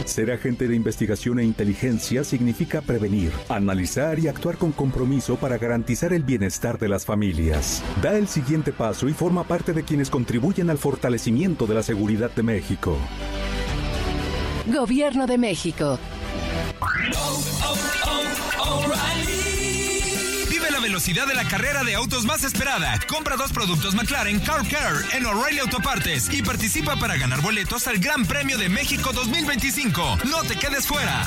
Ser agente de investigación e inteligencia significa prevenir, analizar y actuar con compromiso para garantizar el bienestar de las familias. Da el siguiente paso y forma parte de quienes contribuyen al fortalecimiento de la seguridad de México. Gobierno de México. Vive la velocidad de la carrera de autos más esperada. Compra 2 productos McLaren Car Care en O'Reilly Autopartes y participa para ganar boletos al Gran Premio de México 2025. No te quedes fuera.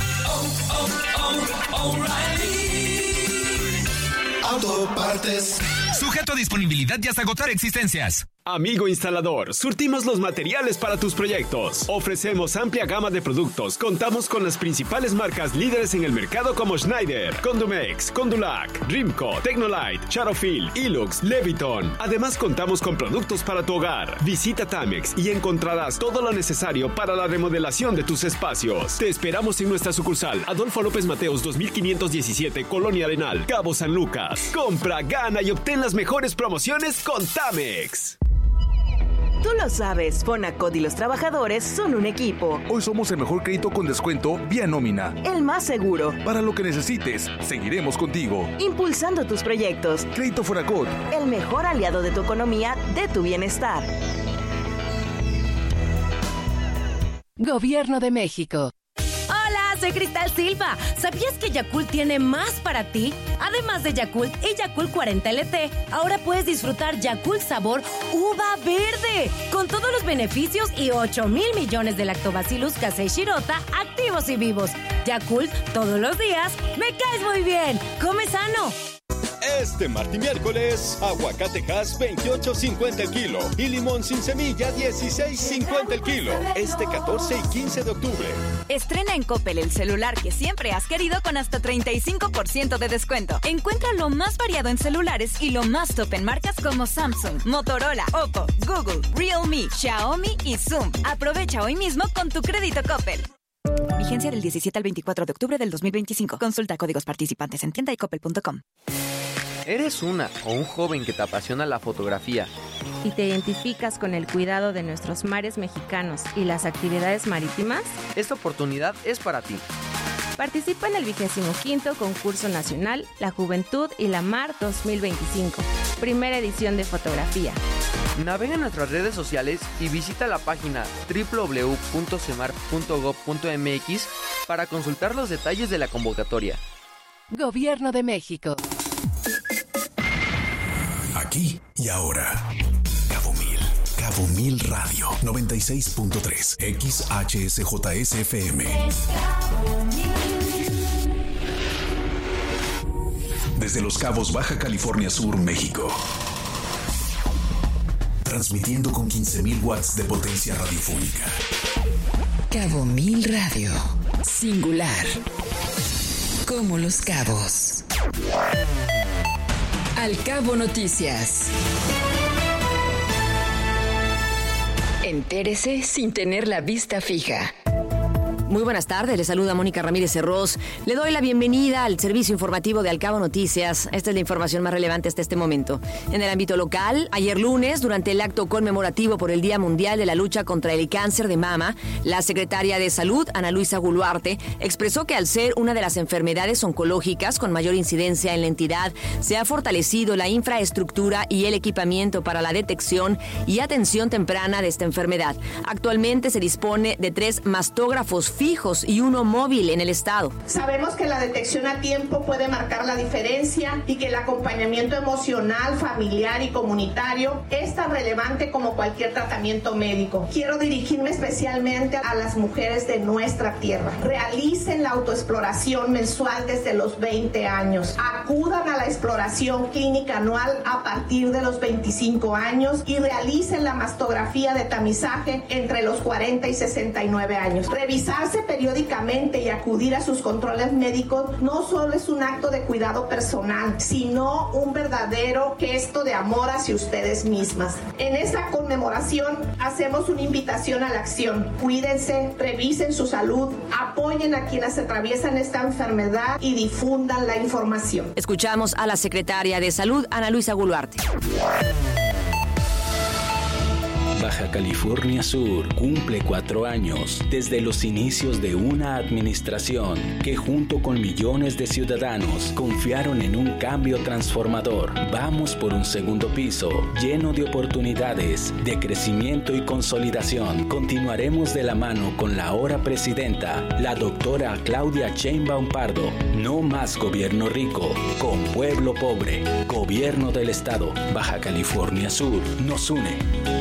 Autopartes. Sujeto a disponibilidad y hasta agotar existencias. Amigo instalador, surtimos los materiales para tus proyectos. Ofrecemos amplia gama de productos. Contamos con las principales marcas líderes en el mercado como Schneider, Condumex, Condulac, Rimco, Tecnolite, Charofil, Ilux, Leviton. Además contamos con productos para tu hogar. Visita Tamex y encontrarás todo lo necesario para la remodelación de tus espacios. Te esperamos en nuestra sucursal Adolfo López Mateos 2517, Colonia Arenal, Cabo San Lucas. Compra, gana y obtén las mejores promociones con Tamex. Tú lo sabes, Fonacot y los trabajadores son un equipo. Hoy somos el mejor crédito con descuento vía nómina. El más seguro. Para lo que necesites, seguiremos contigo. Impulsando tus proyectos. Crédito Fonacot. El mejor aliado de tu economía, de tu bienestar. Gobierno de México. Soy Cristal Silva. ¿Sabías que Yakult tiene más para ti? Además de Yakult y Yakult 40 LT, ahora puedes disfrutar Yakult sabor uva verde, con todos los beneficios y 8,000 millones de lactobacillus casei shirota activos y vivos. Yakult, todos los días, me caes muy bien. Come sano. Este martes y miércoles, aguacatejas 28.50 el kilo y limón sin semilla 16.50 el kilo. Este 14 y 15 de octubre. Estrena en Coppel el celular que siempre has querido con hasta 35% de descuento. Encuentra lo más variado en celulares y lo más top en marcas como Samsung, Motorola, Oppo, Google, Realme, Xiaomi y Zoom. Aprovecha hoy mismo con tu crédito Coppel. Vigencia del 17 al 24 de octubre del 2025. Consulta códigos participantes en tienda y coppel.com. ¿Eres una o un joven que te apasiona la fotografía y te identificas con el cuidado de nuestros mares mexicanos y las actividades marítimas? Esta oportunidad es para ti. Participa en el 25º Concurso Nacional La Juventud y la Mar 2025, primera edición de fotografía. Navega en nuestras redes sociales y visita la página www.cemar.gov.mx para consultar los detalles de la convocatoria. Gobierno de México. Aquí y ahora. Cabo Mil Radio 96.3 XHSJSFM. Desde Los Cabos, Baja California Sur, México. Transmitiendo con 15,000 watts de potencia radiofónica. Cabo Mil Radio. Singular. Como Los Cabos. Al Cabo Noticias. Entérese sin tener la vista fija. Muy buenas tardes, le saluda Mónica Ramírez Herroz. Le doy la bienvenida al servicio informativo de Al Cabo Noticias. Esta es la información más relevante hasta este momento. En el ámbito local, ayer lunes, durante el acto conmemorativo por el Día Mundial de la Lucha contra el Cáncer de Mama, la secretaria de Salud, Ana Luisa Guluarte, expresó que al ser una de las enfermedades oncológicas con mayor incidencia en la entidad, se ha fortalecido la infraestructura y el equipamiento para la detección y atención temprana de esta enfermedad. Actualmente se dispone de 3 mastógrafos fijos y 1 móvil en el estado. Sabemos que la detección a tiempo puede marcar la diferencia y que el acompañamiento emocional, familiar y comunitario es tan relevante como cualquier tratamiento médico. Quiero dirigirme especialmente a las mujeres de nuestra tierra. Realicen la autoexploración mensual desde los 20 años. Acudan a la exploración clínica anual a partir de los 25 años y realicen la mastografía de tamizaje entre los 40 y 69 años. Revisarse periódicamente y acudir a sus controles médicos no solo es un acto de cuidado personal, sino un verdadero gesto de amor hacia ustedes mismas. En esta conmemoración hacemos una invitación a la acción. Cuídense, revisen su salud, apoyen a quienes atraviesan esta enfermedad y difundan la información. Escuchamos a la secretaria de Salud, Ana Luisa Guluarte. Baja California Sur cumple 4 años desde los inicios de una administración que junto con millones de ciudadanos confiaron en un cambio transformador. Vamos por un segundo piso lleno de oportunidades, de crecimiento y consolidación. Continuaremos de la mano con la ahora presidenta, la doctora Claudia Sheinbaum Pardo. No más gobierno rico, con pueblo pobre. Gobierno del Estado, Baja California Sur, nos une.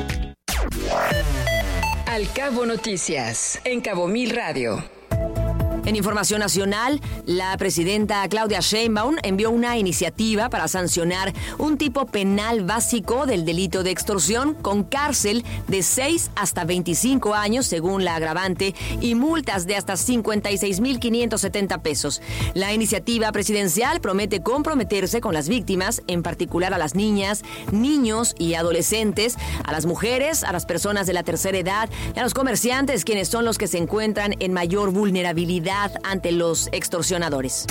Al Cabo Noticias, en Cabo Mil Radio. En información nacional, la presidenta Claudia Sheinbaum envió una iniciativa para sancionar un tipo penal básico del delito de extorsión con cárcel de 6 hasta 25 años, según la agravante, y multas de hasta 56,570 pesos. La iniciativa presidencial promete comprometerse con las víctimas, en particular a las niñas, niños y adolescentes, a las mujeres, a las personas de la tercera edad y a los comerciantes, quienes son los que se encuentran en mayor vulnerabilidad ante los extorsionadores.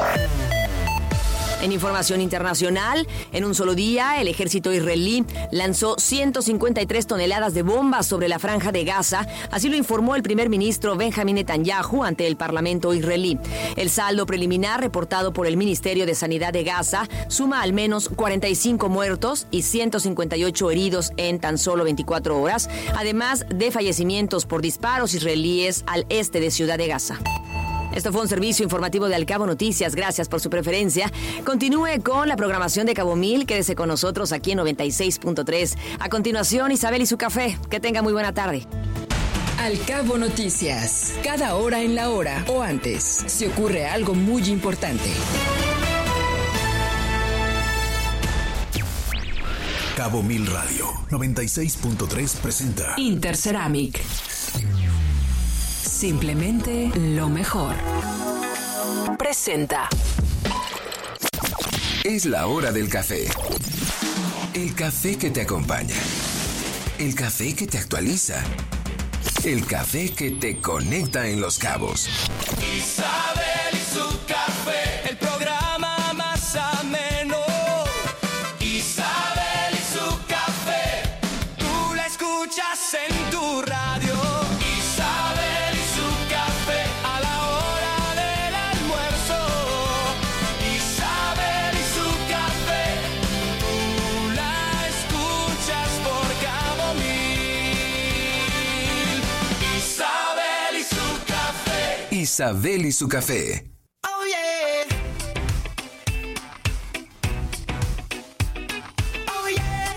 En información internacional, en un solo día, el ejército israelí lanzó 153 toneladas de bombas sobre la franja de Gaza, así lo informó el primer ministro Benjamin Netanyahu ante el parlamento israelí. El saldo preliminar reportado por el Ministerio de Sanidad de Gaza suma al menos 45 muertos y 158 heridos en tan solo 24 horas, además de fallecimientos por disparos israelíes al este de Ciudad de Gaza. Esto fue un servicio informativo de Al Cabo Noticias. Gracias por su preferencia. Continúe con la programación de Cabo Mil. Quédese con nosotros aquí en 96.3. A continuación, Isabel y su café. Que tenga muy buena tarde. Al Cabo Noticias. Cada hora en la hora o antes, si ocurre algo muy importante. Cabo Mil Radio 96.3 presenta Interceramic. Simplemente lo mejor. Presenta. Es la hora del café. El café que te acompaña. El café que te actualiza. El café que te conecta en Los Cabos. Isabel y su café, el programa más ameno. Isabel y su café, tú la escuchas en tu radio. Isabel y su café. Oh yeah. Oh yeah.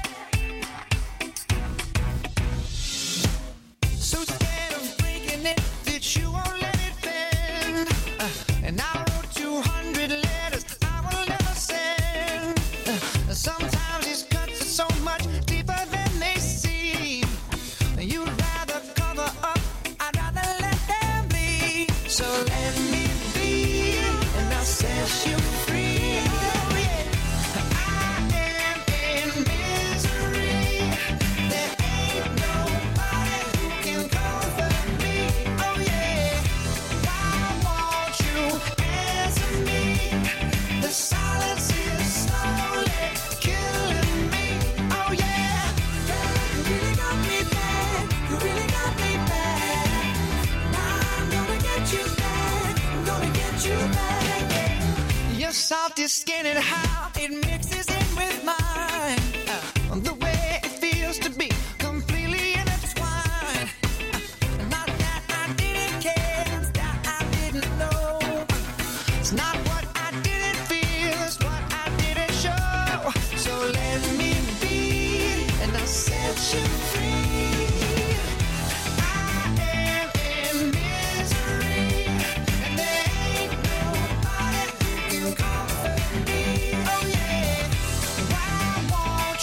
So scared of breaking it that you won't let it bend. And I wrote 200 letters I will never send. Sometimes these cuts are so much deeper than they seem. You'd rather cover up. I'd rather let them be. So let me be, and I'll set you free. Oh yeah, I am in misery. There ain't nobody who can comfort me. Oh yeah, why won't you answer me? The silence is slowly killing me. Oh yeah, you really got me bad. You really got me bad. Now I'm gonna get you back. I'm gonna get you back. Yeah. Your salty skin and how it mixes in with mine. The way it feels to be completely intertwined. Not that I didn't care, it's that I didn't know. It's not what I didn't feel, it's what I didn't show. So let me be, and I'll set you free. I am in misery, and there ain't nobody who can comfort me. Oh yeah, why won't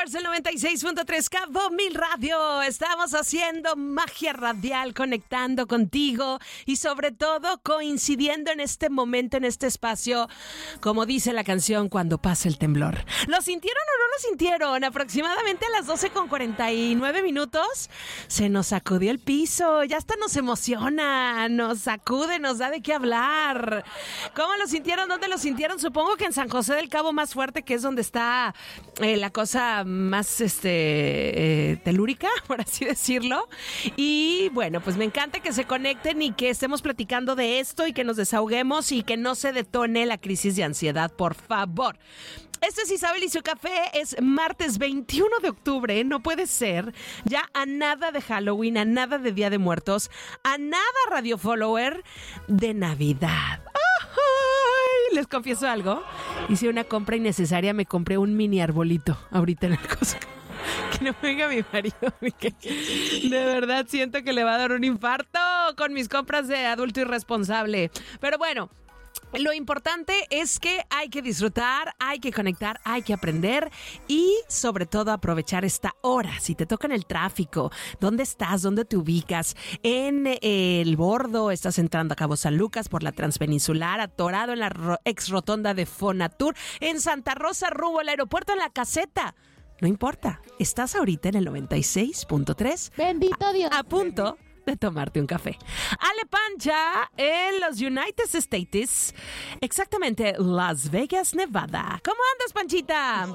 Followers del 96.3 Cabo Mil Radio. Estamos haciendo magia radial, conectando contigo y sobre todo coincidiendo en este momento, en este espacio, como dice la canción, cuando pasa el temblor. ¿Lo sintieron o no lo sintieron? Aproximadamente a las 12:49 se nos sacudió el piso, ya hasta nos emociona, nos sacude, nos da de qué hablar. ¿Cómo lo sintieron? ¿Dónde lo sintieron? Supongo que en San José del Cabo más fuerte, que es donde está la cosa más telúrica, por así decirlo. Y bueno, pues me encanta que se conecten y que estemos platicando de esto y que nos desahoguemos y que no se detone la crisis de ansiedad, por favor. Este es Isabel y su café, es martes 21 de octubre, no puede ser, ya a nada de Halloween, a nada de Día de Muertos, a nada Radio Follower de Navidad. ¡Ay! Les confieso algo, hice una compra innecesaria, me compré un mini arbolito ahorita en el Costco. Que no venga mi marido, que de verdad siento que le va a dar un infarto con mis compras de adulto irresponsable. Pero bueno, lo importante es que hay que disfrutar, hay que conectar, hay que aprender y sobre todo aprovechar esta hora. Si te toca en el tráfico, ¿dónde estás? ¿Dónde te ubicas? En el Bordo, estás entrando a Cabo San Lucas por la Transpeninsular, atorado en la ex rotonda de Fonatur, en Santa Rosa rumbo al aeropuerto, en la Caseta. No importa, estás ahorita en el 96.3. Bendito Dios. A punto de tomarte un café. Ale Pancha en los United States, exactamente Las Vegas, Nevada. ¿Cómo andas, Panchita?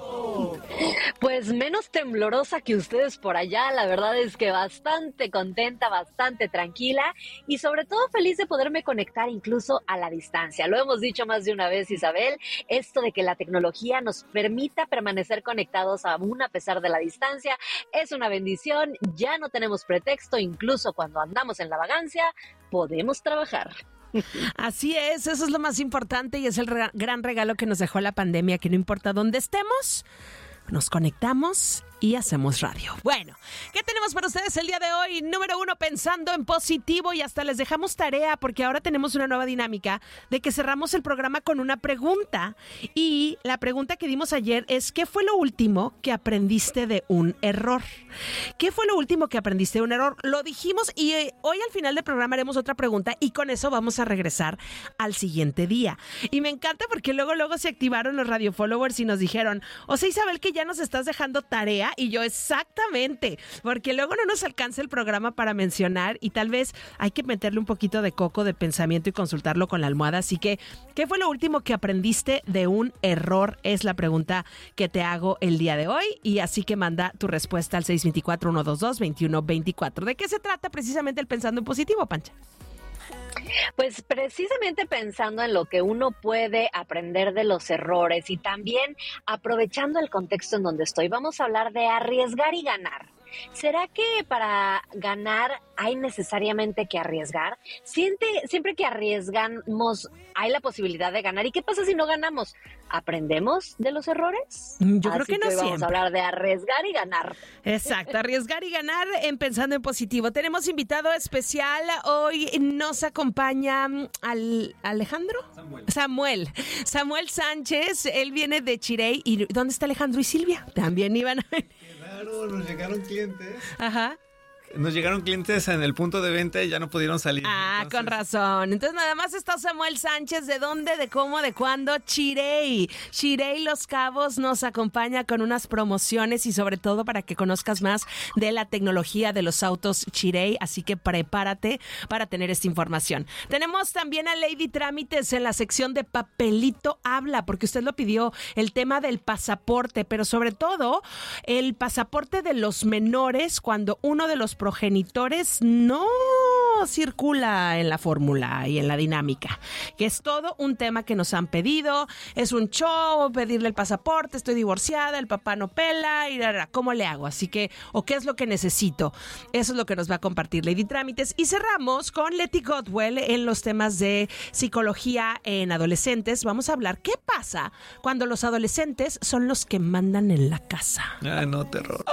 Pues menos temblorosa que ustedes por allá. La verdad es que bastante contenta, bastante tranquila y sobre todo feliz de poderme conectar incluso a la distancia. Lo hemos dicho más de una vez, Isabel, esto de que la tecnología nos permita permanecer conectados aún a pesar de la distancia es una bendición. Ya no tenemos pretexto, incluso cuando andamos en la vagancia, podemos trabajar. Así es, eso es lo más importante y es el gran regalo que nos dejó la pandemia, que no importa dónde estemos, nos conectamos y hacemos radio. Bueno, ¿qué tenemos para ustedes el día de hoy? Número 1, pensando en positivo, y hasta les dejamos tarea porque ahora tenemos una nueva dinámica de que cerramos el programa con una pregunta. Y la pregunta que dimos ayer es: ¿qué fue lo último que aprendiste de un error? ¿Qué fue lo último que aprendiste de un error? Lo dijimos y hoy al final del programa haremos otra pregunta y con eso vamos a regresar al siguiente día. Y me encanta porque luego se activaron los radio followers y nos dijeron: o sea, Isabel, que ya nos estás dejando tarea. Y yo, exactamente, porque luego no nos alcanza el programa para mencionar y tal vez hay que meterle un poquito de coco de pensamiento y consultarlo con la almohada. Así que, ¿qué fue lo último que aprendiste de un error? Es la pregunta que te hago el día de hoy, y así que manda tu respuesta al 624-122-2124. ¿De qué se trata precisamente el Pensando en Positivo, Pancha? Pues precisamente pensando en lo que uno puede aprender de los errores y también aprovechando el contexto en donde estoy, vamos a hablar de arriesgar y ganar. ¿Será que para ganar hay necesariamente que arriesgar? Siempre que arriesgamos hay la posibilidad de ganar. ¿Y qué pasa si no ganamos? ¿Aprendemos de los errores? Yo creo que no siempre. Vamos a hablar de arriesgar y ganar. Exacto, arriesgar y ganar en Pensando en Positivo. Tenemos invitado especial. Hoy nos acompaña Alejandro. Samuel Sánchez. Él viene de Chirey. ¿Y dónde está Alejandro y Silvia? También iban a venir. Claro, nos llegaron clientes. Ajá. Nos llegaron clientes en el punto de venta y ya no pudieron salir. Entonces... con razón. Entonces nada más está Samuel Sánchez. ¿De dónde, de cómo, de cuándo? Chirey Los Cabos nos acompaña con unas promociones y sobre todo para que conozcas más de la tecnología de los autos Chirey. Así que prepárate para tener esta información. Tenemos también a Lady Trámites en la sección de Papelito Habla, porque usted lo pidió, el tema del pasaporte, pero sobre todo el pasaporte de los menores cuando uno de los progenitores no circula en la fórmula y en la dinámica, que es todo un tema que nos han pedido. Es un show pedirle el pasaporte, estoy divorciada, el papá no pela, y ¿cómo le hago? Así que, ¿o qué es lo que necesito? Eso es lo que nos va a compartir Lady Trámites. Y cerramos con Letty Godwell en los temas de psicología en adolescentes. Vamos a hablar qué pasa cuando los adolescentes son los que mandan en la casa. No, terror.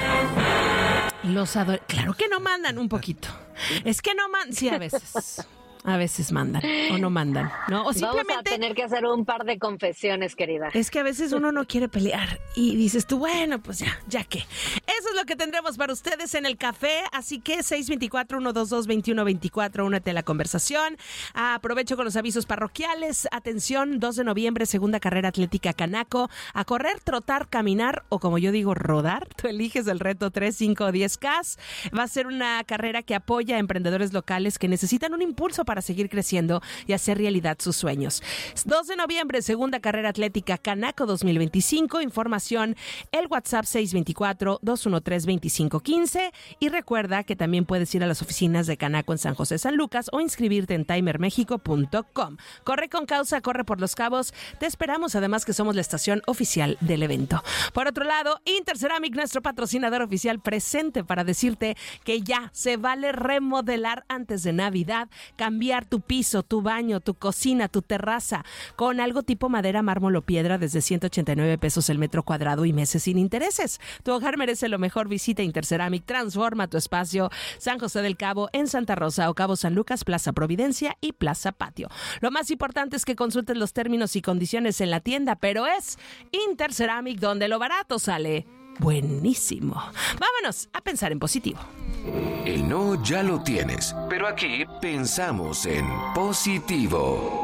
Claro que no mandan un poquito. Es que no mandan, sí, a veces. A veces mandan o no mandan, ¿no? O simplemente vamos a tener que hacer un par de confesiones, querida. Es que a veces uno no quiere pelear y dices tú, bueno, pues ya que. Eso es lo que tendremos para ustedes en el café, así que 624-122-2124, únete a la conversación. Aprovecho con los avisos parroquiales. Atención, 2 de noviembre, segunda carrera atlética Canaco. A correr, trotar, caminar o como yo digo, rodar. Tú eliges el reto 3, 5 o 10K. Va a ser una carrera que apoya a emprendedores locales que necesitan un impulso para seguir creciendo y hacer realidad sus sueños. 2 de noviembre, segunda carrera atlética Canaco 2025. Información, el WhatsApp 624-213-2515. Y recuerda que también puedes ir a las oficinas de Canaco en San José San Lucas o inscribirte en timermexico.com. Corre con causa, corre por Los Cabos. Te esperamos, además que somos la estación oficial del evento. Por otro lado, Interceramic, nuestro patrocinador oficial, presente para decirte que ya se vale remodelar antes de Navidad, cambiar tu piso, tu baño, tu cocina, tu terraza con algo tipo madera, mármol o piedra desde 189 pesos el metro cuadrado y meses sin intereses. Tu hogar merece lo mejor. Visita Interceramic, transforma tu espacio. San José del Cabo, en Santa Rosa o Cabo San Lucas, Plaza Providencia y Plaza Patio. Lo más importante es que consultes los términos y condiciones en la tienda, pero es Interceramic, donde lo barato sale buenísimo. Vámonos a pensar en positivo. El no ya lo tienes, pero aquí pensamos en positivo.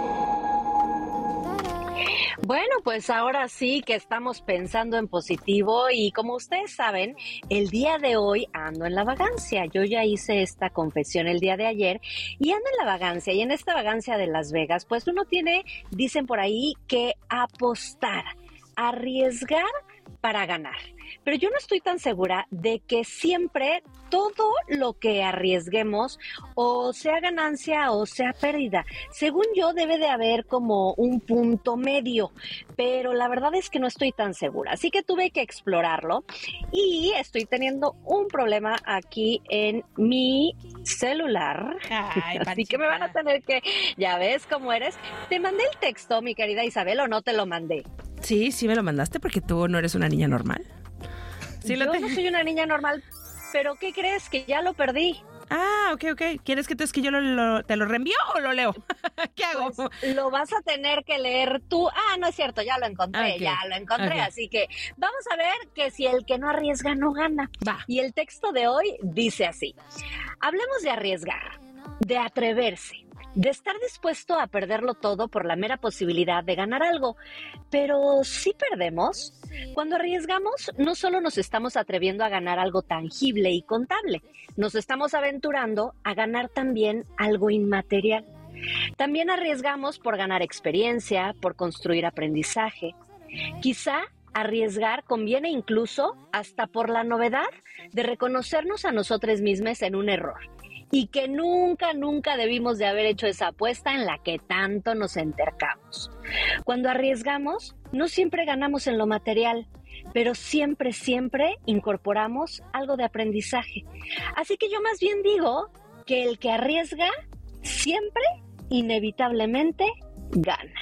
Bueno, pues ahora sí que estamos pensando en positivo y como ustedes saben, el día de hoy ando en la vagancia. Yo ya hice esta confesión el día de ayer y ando en la vagancia. Y en esta vagancia de Las Vegas, pues uno tiene, dicen por ahí, que apostar, arriesgar para ganar. Pero yo no estoy tan segura de que siempre todo lo que arriesguemos, o sea ganancia o sea pérdida, según yo debe de haber como un punto medio, pero la verdad es que no estoy tan segura, así que tuve que explorarlo y estoy teniendo un problema aquí en mi celular. Ay, así que me van a tener que, ya ves cómo eres. ¿Te mandé el texto, mi querida Isabel, o no te lo mandé? Sí, sí me lo mandaste porque tú no eres una niña normal. Sí, yo no soy una niña normal, pero ¿qué crees? Que ya lo perdí. Ah, ok. ¿Quieres que te lo reenvío o lo leo? ¿Qué hago? Pues lo vas a tener que leer tú. Ah, no es cierto, ya lo encontré, Okay. Así que vamos a ver que si el que no arriesga no gana. Va. Y el texto de hoy dice así. Hablemos de arriesgar, de atreverse, de estar dispuesto a perderlo todo por la mera posibilidad de ganar algo. Pero si perdemos, cuando arriesgamos, no solo nos estamos atreviendo a ganar algo tangible y contable, nos estamos aventurando a ganar también algo inmaterial. También arriesgamos por ganar experiencia, por construir aprendizaje. Quizá arriesgar conviene incluso hasta por la novedad de reconocernos a nosotros mismos en un error. Y que nunca debimos de haber hecho esa apuesta en la que tanto nos entercamos. Cuando arriesgamos, no siempre ganamos en lo material, pero siempre incorporamos algo de aprendizaje. Así que yo más bien digo que el que arriesga siempre, inevitablemente, gana.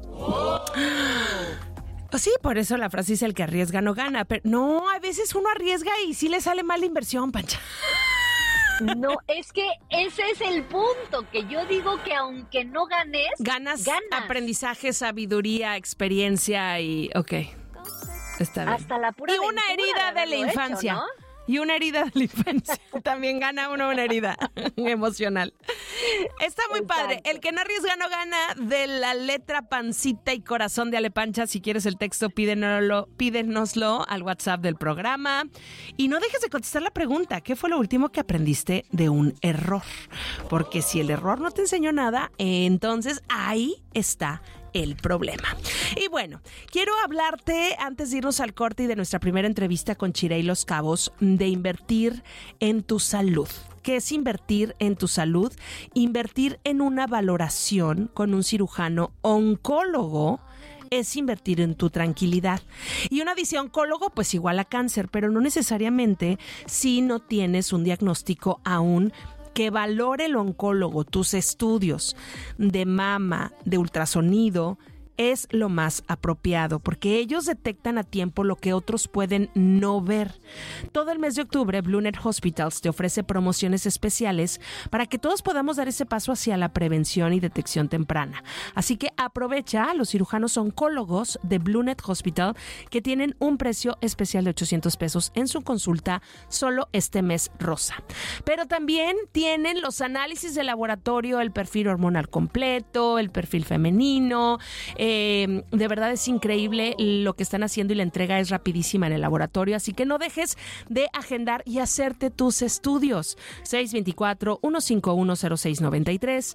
Sí, por eso la frase dice el que arriesga no gana, pero no, a veces uno arriesga y sí le sale mal la inversión, Pancha. No, es que ese es el punto, que yo digo que aunque no ganas aprendizaje, sabiduría, experiencia y... Ok, está bien. Hasta la pura y una herida de la infancia. Hecho, ¿no? Y una herida de la infancia. También gana uno una herida emocional. Está muy padre. El que no arriesga no gana, de la letra Pancita y Corazón de Ale Pancha. Si quieres el texto, pídenoslo al WhatsApp del programa. Y no dejes de contestar la pregunta. ¿Qué fue lo último que aprendiste de un error? Porque si el error no te enseñó nada, entonces ahí está el problema. Y bueno, quiero hablarte, antes de irnos al corte y de nuestra primera entrevista con Chirey Los Cabos, de invertir en tu salud. ¿Qué es invertir en tu salud? Invertir en una valoración con un cirujano oncólogo es invertir en tu tranquilidad. Y uno dice oncólogo, pues igual a cáncer, pero no necesariamente si no tienes un diagnóstico aún. Que valore el oncólogo tus estudios de mama, de ultrasonido es lo más apropiado, porque ellos detectan a tiempo lo que otros pueden no ver. Todo el mes de octubre, BlueNet Hospitals te ofrece promociones especiales para que todos podamos dar ese paso hacia la prevención y detección temprana. Así que aprovecha a los cirujanos oncólogos de BlueNet Hospital, que tienen un precio especial de $800 en su consulta solo este mes rosa. Pero también tienen los análisis de laboratorio, el perfil hormonal completo, el perfil femenino. De verdad es increíble lo que están haciendo y la entrega es rapidísima en el laboratorio, así que no dejes de agendar y hacerte tus estudios. 624-151-0693,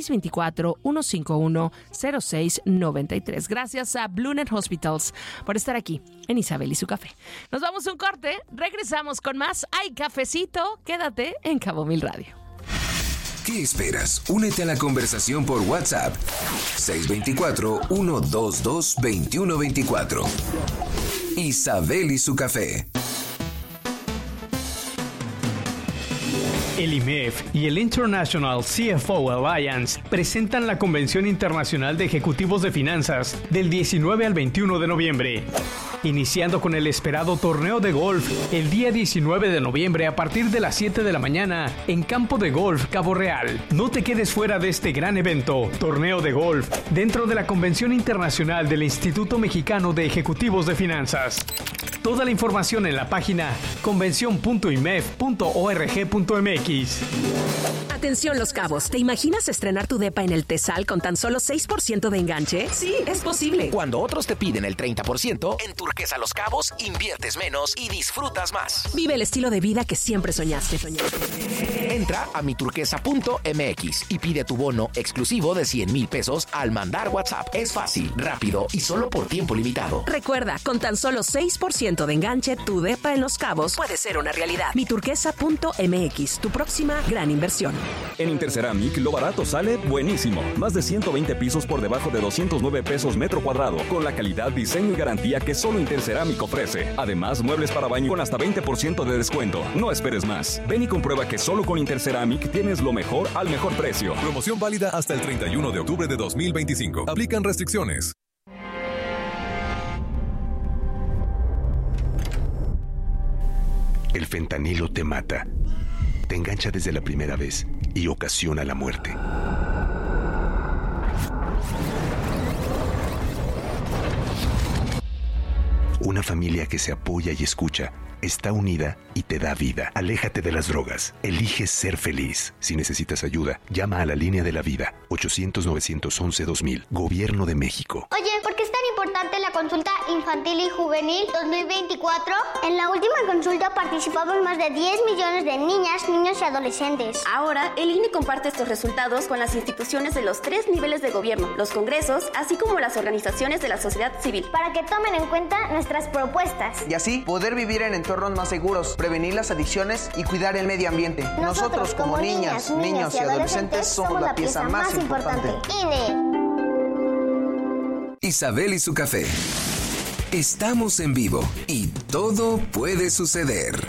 624-151-0693. Gracias a BlueNet Hospitals por estar aquí en Isabel y su café. Nos vamos a un corte, regresamos con más. Hay cafecito, quédate en Cabo Mil Radio. ¿Qué esperas? Únete a la conversación por WhatsApp 624-122-2124. Isabel y su café. El IMEF y el International CFO Alliance presentan la Convención Internacional de Ejecutivos de Finanzas del 19 al 21 de noviembre. Iniciando con el esperado torneo de golf el día 19 de noviembre a partir de las 7 de la mañana en Campo de Golf Cabo Real. No te quedes fuera de este gran evento, torneo de golf, dentro de la Convención Internacional del Instituto Mexicano de Ejecutivos de Finanzas. Toda la información en la página convención.imef.org.mx. Atención Los Cabos, ¿te imaginas estrenar tu depa en el Tesal con tan solo 6% de enganche? Sí, es posible. Cuando otros te piden el 30%, en Turquesa Los Cabos inviertes menos y disfrutas más. Vive el estilo de vida que siempre soñaste. Entra a miturquesa.mx y pide tu bono exclusivo de 100,000 pesos al mandar WhatsApp. Es fácil, rápido y solo por tiempo limitado. Recuerda, con tan solo 6% de enganche, tu depa en Los Cabos puede ser una realidad. Miturquesa.mx, tu próxima gran inversión. En Interceramic, lo barato sale buenísimo. Más de 120 pisos por debajo de 209 pesos metro cuadrado, con la calidad, diseño y garantía que solo Interceramic ofrece. Además, muebles para baño con hasta 20% de descuento. No esperes más. Ven y comprueba que solo con Interceramic tienes lo mejor al mejor precio. Promoción válida hasta el 31 de octubre de 2025. Aplican restricciones. El fentanilo te mata, te engancha desde la primera vez y ocasiona la muerte. Una familia que se apoya y escucha está unida y te da vida. Aléjate de las drogas. Elige ser feliz. Si necesitas ayuda, llama a la línea de la vida. 800-911-2000. Gobierno de México. Oye, ¿por qué es tan importante la consulta infantil y juvenil 2024? En la última consulta participaron más de 10 millones de niñas, niños y adolescentes. Ahora, el INE comparte estos resultados con las instituciones de los 3 niveles de gobierno, los congresos, así como las organizaciones de la sociedad civil. Para que tomen en cuenta nuestras propuestas. Y así, poder vivir en entornos más seguros, prevenir las adicciones y cuidar el medio ambiente. Nosotros como niñas, niños y adolescentes somos la pieza más importante. INE. Isabel y su café. Estamos en vivo y todo puede suceder.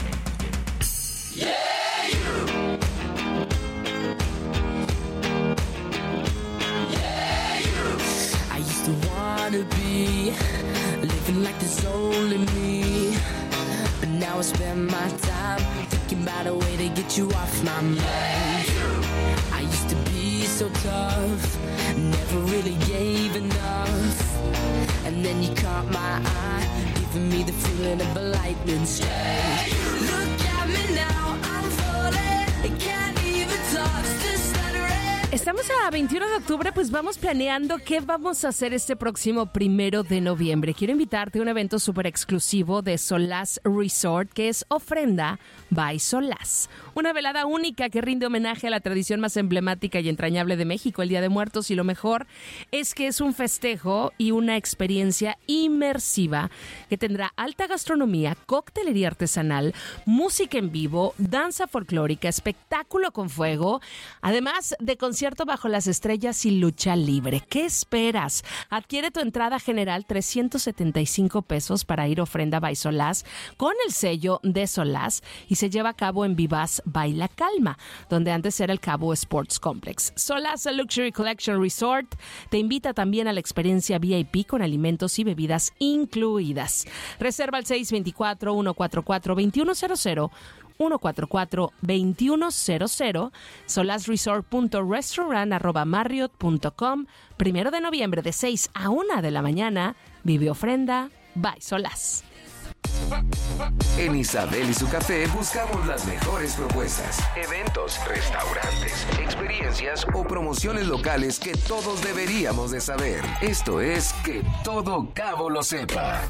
I used to wanna be living like there's only me, but now I spend my time thinking about a way to get you off my mind. I used to be so tough, never really gave enough, and then you caught my eye, giving me the feeling of a lightning strike. Look at me now, I'm falling, can't even talk, still stuttering. Estamos a 21 de octubre, pues vamos planeando qué vamos a hacer este próximo 1 de noviembre. Quiero invitarte a un evento súper exclusivo de Solaz Resort, que es Ofrenda by Solaz. Una velada única que rinde homenaje a la tradición más emblemática y entrañable de México, el Día de Muertos. Y lo mejor es que es un festejo y una experiencia inmersiva que tendrá alta gastronomía, coctelería artesanal, música en vivo, danza folclórica, espectáculo con fuego, además de conciertos concierto Bajo las Estrellas y Lucha Libre. ¿Qué esperas? Adquiere tu entrada general, 375 pesos para ir ofrenda by Solás con el sello de Solás, y se lleva a cabo en Vivaz Baila Calma, donde antes era el Cabo Sports Complex. Solás Luxury Collection Resort te invita también a la experiencia VIP con alimentos y bebidas incluidas. Reserva al 624-144-2100, 144-2100, solasresort.restaurant@marriott.com. 1 de noviembre de 6 a 1 de la mañana, vive ofrenda by Solás. En Isabel y su café buscamos las mejores propuestas, eventos, restaurantes, experiencias o promociones locales que todos deberíamos de saber. Esto es Que Todo Cabo lo sepa.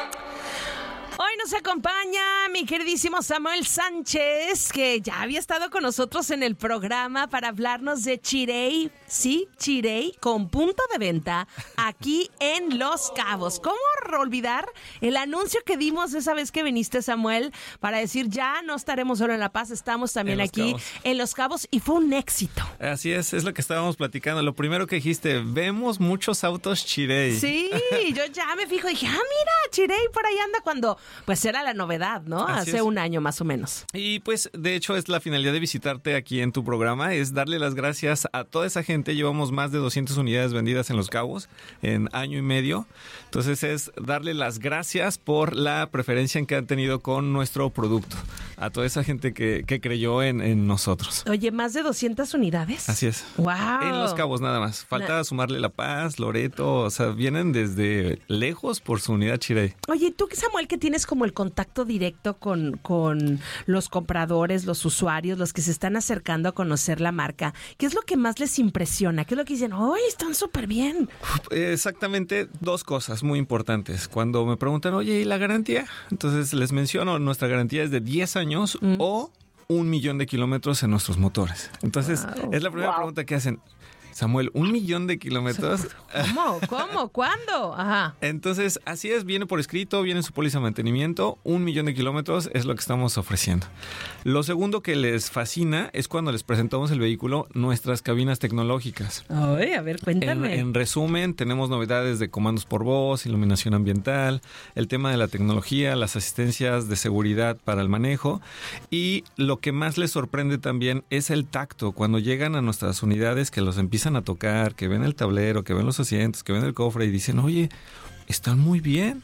Hoy nos acompaña mi queridísimo Samuel Sánchez, que ya había estado con nosotros en el programa para hablarnos de Chirey. Sí, Chirey, con punto de venta aquí en Los Cabos. ¿Cómo olvidar el anuncio que dimos esa vez que viniste, Samuel, para decir ya no estaremos solo en La Paz, estamos también aquí en Los Cabos, y fue un éxito? Así es lo que estábamos platicando. Lo primero que dijiste, vemos muchos autos Chirey. Sí, yo ya me fijo y dije, mira, Chirey por ahí anda, cuando pues era la novedad, ¿no? Así Hace es. un año más o menos. Y pues de hecho es la finalidad de visitarte aquí en tu programa, es darle las gracias a toda esa gente. Llevamos más de 200 unidades vendidas en Los Cabos en año y medio. Entonces es darle las gracias por la preferencia en que han tenido con nuestro producto. A toda esa gente que creyó en nosotros. Oye, ¿más de 200 unidades? Así es. ¡Wow! En Los Cabos nada más. Falta sumarle La Paz, Loreto, o sea, vienen desde lejos por su unidad Chirey. Oye, tú, Samuel, que tienes como el contacto directo con los compradores, los usuarios, los que se están acercando a conocer la marca, ¿qué es lo que más les impresiona? ¿Qué es lo que dicen? ¡Ay, están súper bien! Exactamente, dos cosas muy importantes. Cuando me preguntan, oye, ¿y la garantía? Entonces les menciono, nuestra garantía es de 10 años o 1,000,000 de kilómetros en nuestros motores. Entonces, es la primera pregunta que hacen. Samuel, 1,000,000 de kilómetros. ¿Cómo? ¿Cuándo? Ajá. Entonces, así es, viene por escrito, viene en su póliza de mantenimiento, 1,000,000 de kilómetros es lo que estamos ofreciendo. Lo segundo que les fascina es cuando les presentamos el vehículo, nuestras cabinas tecnológicas. Ay, a ver, cuéntame. En resumen, tenemos novedades de comandos por voz, iluminación ambiental, el tema de la tecnología, las asistencias de seguridad para el manejo, y lo que más les sorprende también es el tacto. Cuando llegan a nuestras unidades, que los empiezan a tocar, que ven el tablero, que ven los asientos, que ven el cofre y dicen, oye, están muy bien.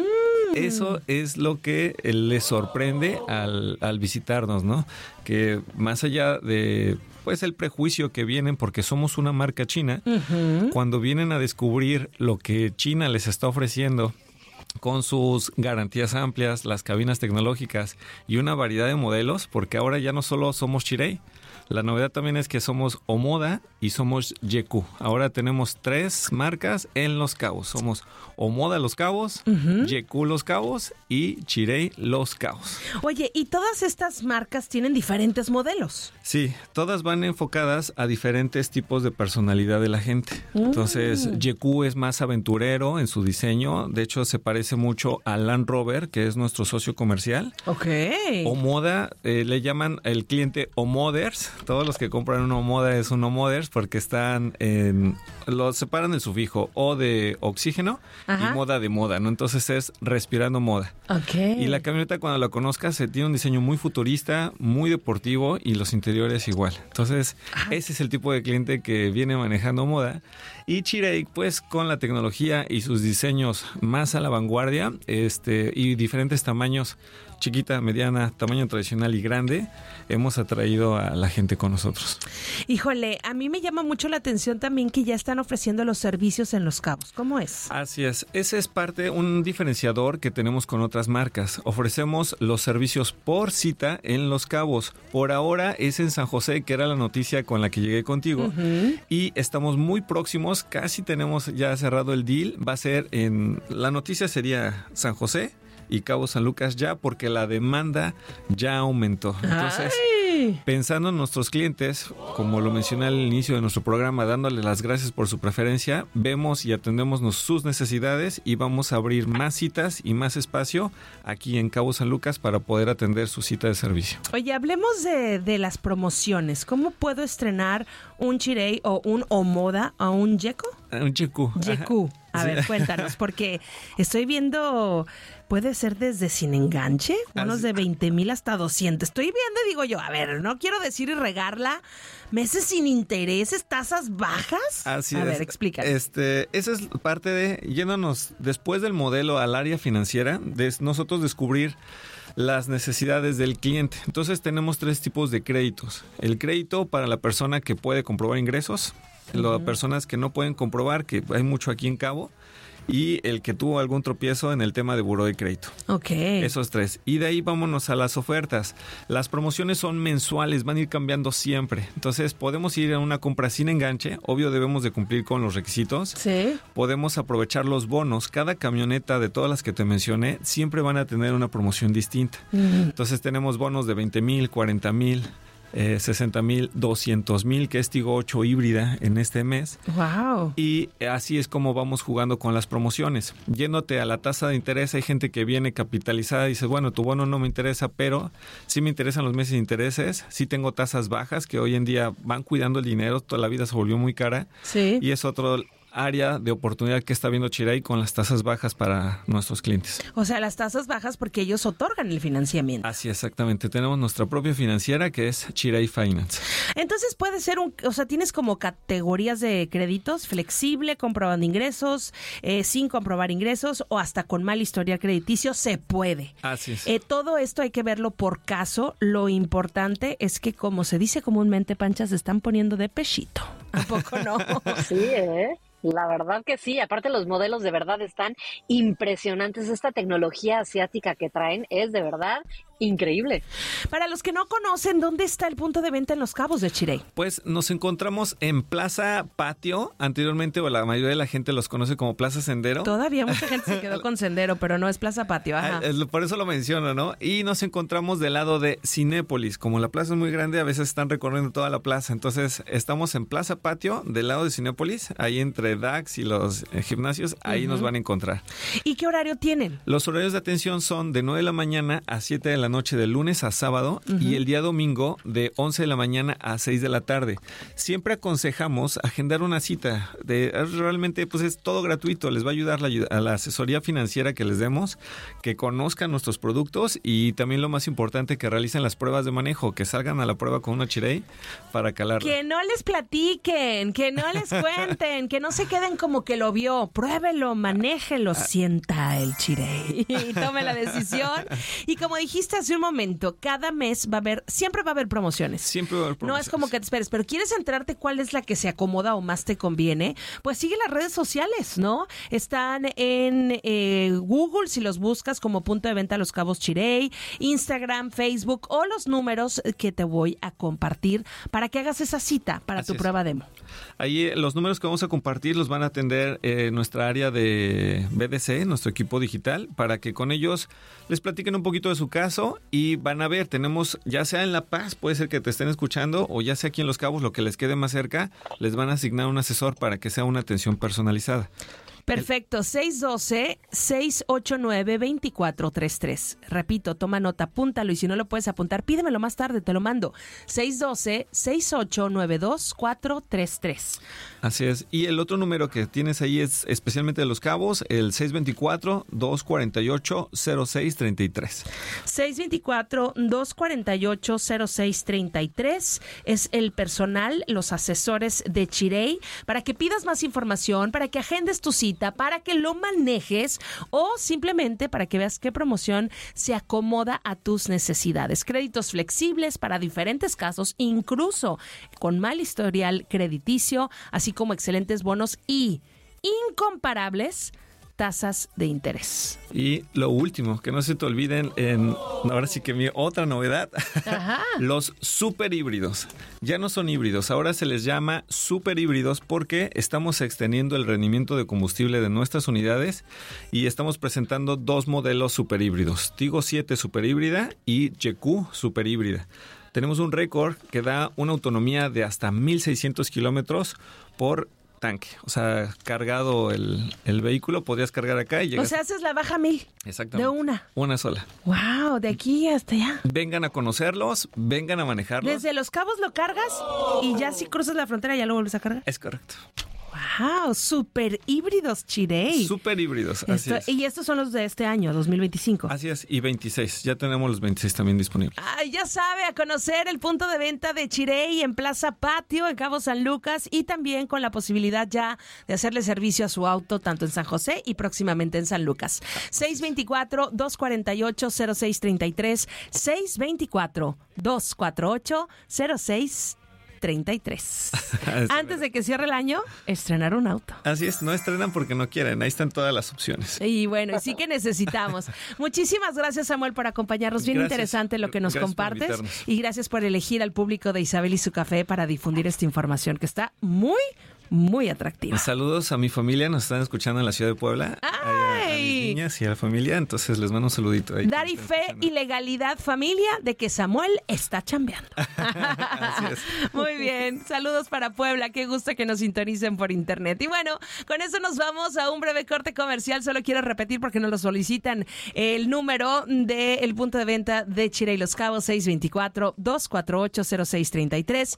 Eso es lo que les sorprende al visitarnos, ¿no? Que más allá de pues el prejuicio que vienen porque somos una marca china, cuando vienen a descubrir lo que China les está ofreciendo con sus garantías amplias, las cabinas tecnológicas y una variedad de modelos, porque ahora ya no solo somos Chirey. La novedad también es que somos Omoda y somos Yeku. Ahora tenemos 3 marcas en Los Cabos. Somos Omoda Los Cabos, Yeku Los Cabos y Chirey Los Cabos. Oye, ¿y todas estas marcas tienen diferentes modelos? Sí, todas van enfocadas a diferentes tipos de personalidad de la gente. Entonces, Yeku es más aventurero en su diseño. De hecho, se parece mucho a Land Rover, que es nuestro socio comercial. Ok. Omoda, le llaman el cliente Omoders. Todos los que compran un Omoda es un Omoders porque están los separan el sufijo O de oxígeno y moda de moda, ¿no? Entonces es respirando moda. Okay. Y la camioneta, cuando la conozcas, tiene un diseño muy futurista, muy deportivo, y los interiores igual. Entonces, ese es el tipo de cliente que viene manejando moda. Y Chirey, pues con la tecnología y sus diseños más a la vanguardia, y diferentes tamaños, chiquita, mediana, tamaño tradicional y grande, hemos atraído a la gente con nosotros. Híjole, a mí me llama mucho la atención también que ya están ofreciendo los servicios en Los Cabos. ¿Cómo es? Así es. Ese es un diferenciador que tenemos con otras marcas. Ofrecemos los servicios por cita en Los Cabos. Por ahora es en San José, que era la noticia con la que llegué contigo. Y estamos muy próximos, casi tenemos ya cerrado el deal. Va a ser la noticia sería San José y Cabo San Lucas ya, porque la demanda ya aumentó. Entonces, Pensando en nuestros clientes, como lo mencioné al inicio de nuestro programa, dándole las gracias por su preferencia, vemos y atendemos sus necesidades y vamos a abrir más citas y más espacio aquí en Cabo San Lucas para poder atender su cita de servicio. Oye, hablemos de las promociones. ¿Cómo puedo estrenar un Chirey o un Omoda a un Yeku? Un Yeku. Yeku. A ver, cuéntanos, porque estoy viendo, puede ser desde sin enganche, unos de 20,000 hasta 200. Estoy viendo y digo yo, a ver, no quiero decir y regarla, meses sin intereses, tasas bajas. Así a es. ver, explícanos. Esa es parte de, yéndonos después del modelo al área financiera, de nosotros descubrir las necesidades del cliente. Entonces tenemos 3 tipos de créditos. El crédito para la persona que puede comprobar ingresos, las personas que no pueden comprobar, que hay mucho aquí en Cabo, y el que tuvo algún tropiezo en el tema de buró de crédito. Ok. Esos 3. Y de ahí vámonos a las ofertas. Las promociones son mensuales, van a ir cambiando siempre. Entonces podemos ir a una compra sin enganche. Obvio debemos de cumplir con los requisitos. Sí. Podemos aprovechar los bonos. Cada camioneta de todas las que te mencioné siempre van a tener una promoción distinta. Entonces tenemos bonos de 20,000, 40,000, 60,000, 200,000, que es Tigo 8 híbrida en este mes. Wow. Y así es como vamos jugando con las promociones. Yéndote a la tasa de interés, hay gente que viene capitalizada y dice, bueno, tu bono no me interesa, pero sí me interesan los meses de intereses, sí tengo tasas bajas, que hoy en día van cuidando el dinero, toda la vida se volvió muy cara. Sí. Y es otro área de oportunidad que está viendo Chirey con las tasas bajas para nuestros clientes. O sea, las tasas bajas porque ellos otorgan el financiamiento. Así exactamente. Tenemos nuestra propia financiera que es Chirey Finance. Entonces puede ser o sea, tienes como categorías de créditos, flexible, comprobando ingresos, sin comprobar ingresos o hasta con mal historial crediticio, se puede. Así es. Todo esto hay que verlo por caso. Lo importante es que, como se dice comúnmente, Pancha, se están poniendo de pechito. ¿A poco no? Sí, la verdad que sí, aparte los modelos de verdad están impresionantes. Esta tecnología asiática que traen es de verdad increíble. Para los que no conocen, ¿dónde está el punto de venta en Los Cabos de Chirey? Pues nos encontramos en Plaza Patio, anteriormente, o la mayoría de la gente los conoce como Plaza Sendero. Todavía mucha gente se quedó con Sendero, pero no es Plaza Patio. Ajá. Por eso lo menciono, ¿no? Y nos encontramos del lado de Cinépolis. Como la plaza es muy grande, a veces están recorriendo toda la plaza. Entonces, estamos en Plaza Patio, del lado de Cinépolis, ahí entre DAX y los gimnasios, ahí nos van a encontrar. ¿Y qué horario tienen? Los horarios de atención son de 9 de la mañana a 7 de la noche, de lunes a sábado, y el día domingo de 11 de la mañana a 6 de la tarde. Siempre aconsejamos agendar una cita. Realmente pues es todo gratuito, les va a ayudar a la asesoría financiera que les demos, que conozcan nuestros productos y también lo más importante, que realicen las pruebas de manejo, que salgan a la prueba con una Chirey para calarla. Que no les platiquen, que no les cuenten, que no se queden como que lo vio. Pruébelo, manéjelo, sienta el Chirey y tome la decisión. Y como dijiste hace un momento, cada mes siempre va a haber promociones. Siempre va a haber promociones. No es como que te esperes, pero ¿quieres enterarte cuál es la que se acomoda o más te conviene? Pues sigue las redes sociales, ¿no? Están en Google, si los buscas como punto de venta Los Cabos Chirey, Instagram, Facebook o los números que te voy a compartir para que hagas esa cita para tu prueba demo. Ahí los números que vamos a compartir los van a atender nuestra área de BDC, nuestro equipo digital, para que con ellos les platiquen un poquito de su caso y van a ver, tenemos, ya sea en La Paz, puede ser que te estén escuchando, o ya sea aquí en Los Cabos, lo que les quede más cerca, les van a asignar un asesor para que sea una atención personalizada. Perfecto, 612-689-2433. Repito, toma nota, apúntalo y si no lo puedes apuntar, pídemelo más tarde, te lo mando. 612-6892-433. Así es. Y el otro número que tienes ahí es especialmente de Los Cabos, el 624-248-0633. 624-248-0633 es el personal, los asesores de Chirey, para que pidas más información, para que agendes tu cita, para que lo manejes o simplemente para que veas qué promoción se acomoda a tus necesidades. Créditos flexibles para diferentes casos, incluso con mal historial crediticio, así como excelentes bonos y incomparables tasas de interés. Y lo último, que no se te olviden, ahora sí que mi otra novedad, los super híbridos. Ya no son híbridos, ahora se les llama super híbridos porque estamos extendiendo el rendimiento de combustible de nuestras unidades y estamos presentando 2 modelos super híbridos, Tigo 7 super híbrida y Yeku super híbrida. tenemos un récord que da una autonomía de hasta 1,600 kilómetros por tanque. O sea, cargado el vehículo, podrías cargar acá y llegar. O sea, haces la baja 1000. Exactamente. De una. Una sola. Wow, de aquí hasta allá. Vengan a conocerlos, vengan a manejarlos. Desde Los Cabos lo cargas y ya si cruzas la frontera ya lo vuelves a cargar. Es correcto. Wow, súper híbridos, Chirey. Súper híbridos, así es. Y estos son los de este año, 2025. Así es, y 26. Ya tenemos los 26 también disponibles. Ay, ya sabe, a conocer el punto de venta de Chirey en Plaza Patio, en Cabo San Lucas, y también con la posibilidad ya de hacerle servicio a su auto, tanto en San José y próximamente en San Lucas. 624-248-0633, 624-248-0633. Antes de que cierre el año, estrenar un auto. Así es, no estrenan porque no quieren. Ahí están todas las opciones. Y bueno, sí que necesitamos. Muchísimas gracias, Samuel, por acompañarnos. Bien interesante lo que nos compartes. Y gracias por elegir al público de Isabel y su café para difundir esta información que está muy atractiva. Saludos a mi familia, nos están escuchando en la ciudad de Puebla. A mis niñas y a la familia, entonces les mando un saludito ahí. Dar y fe y legalidad, familia, de que Samuel está chambeando. Así es. Muy bien, saludos para Puebla, qué gusto que nos sintonicen por internet. Y bueno, con eso nos vamos a un breve corte comercial. Solo quiero repetir porque nos lo solicitan el número del punto de venta de Chirey Los Cabos, 624-248-0633,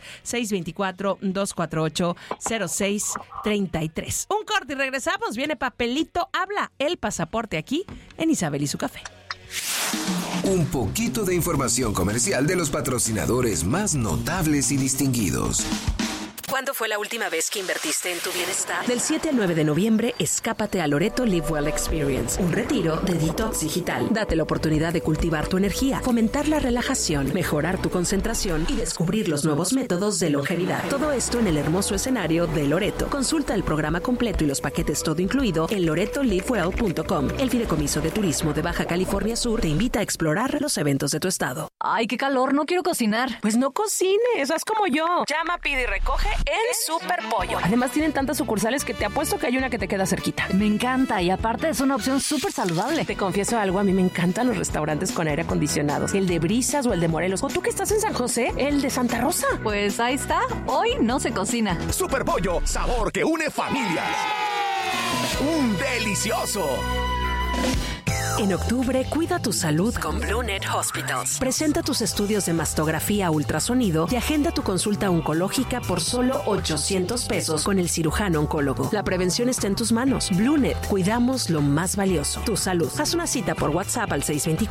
624-248-0633. Un corte y regresamos. Viene Papelito Habla, el pasaporte aquí en Isabel y su café. Un poquito de información comercial de los patrocinadores más notables y distinguidos. ¿Cuándo fue la última vez que invertiste en tu bienestar? Del 7 al 9 de noviembre, escápate a Loreto Live Well Experience, un retiro de detox digital. Date la oportunidad de cultivar tu energía, fomentar la relajación, mejorar tu concentración y descubrir los nuevos métodos de longevidad. Todo esto en el hermoso escenario de Loreto. Consulta el programa completo y los paquetes todo incluido en loretolivewell.com. El Fideicomiso de Turismo de Baja California Sur te invita a explorar los eventos de tu estado. Ay, qué calor, no quiero cocinar. Pues no cocines, haz como yo. Llama, pide y recoge en Super Pollo. Además tienen tantas sucursales que te apuesto que hay una que te queda cerquita. Me encanta y aparte es una opción súper saludable. Te confieso algo, a mí me encantan los restaurantes con aire acondicionado. El de Brisas o el de Morelos. O tú que estás en San José, el de Santa Rosa. Pues ahí está, hoy no se cocina. Super Pollo, sabor que une familias. ¡Un delicioso! En octubre, cuida tu salud con BlueNet Hospitals. Presenta tus estudios de mastografía ultrasonido y agenda tu consulta oncológica por solo $800 con el cirujano oncólogo. La prevención está en tus manos. BlueNet, cuidamos lo más valioso, tu salud. Haz una cita por WhatsApp al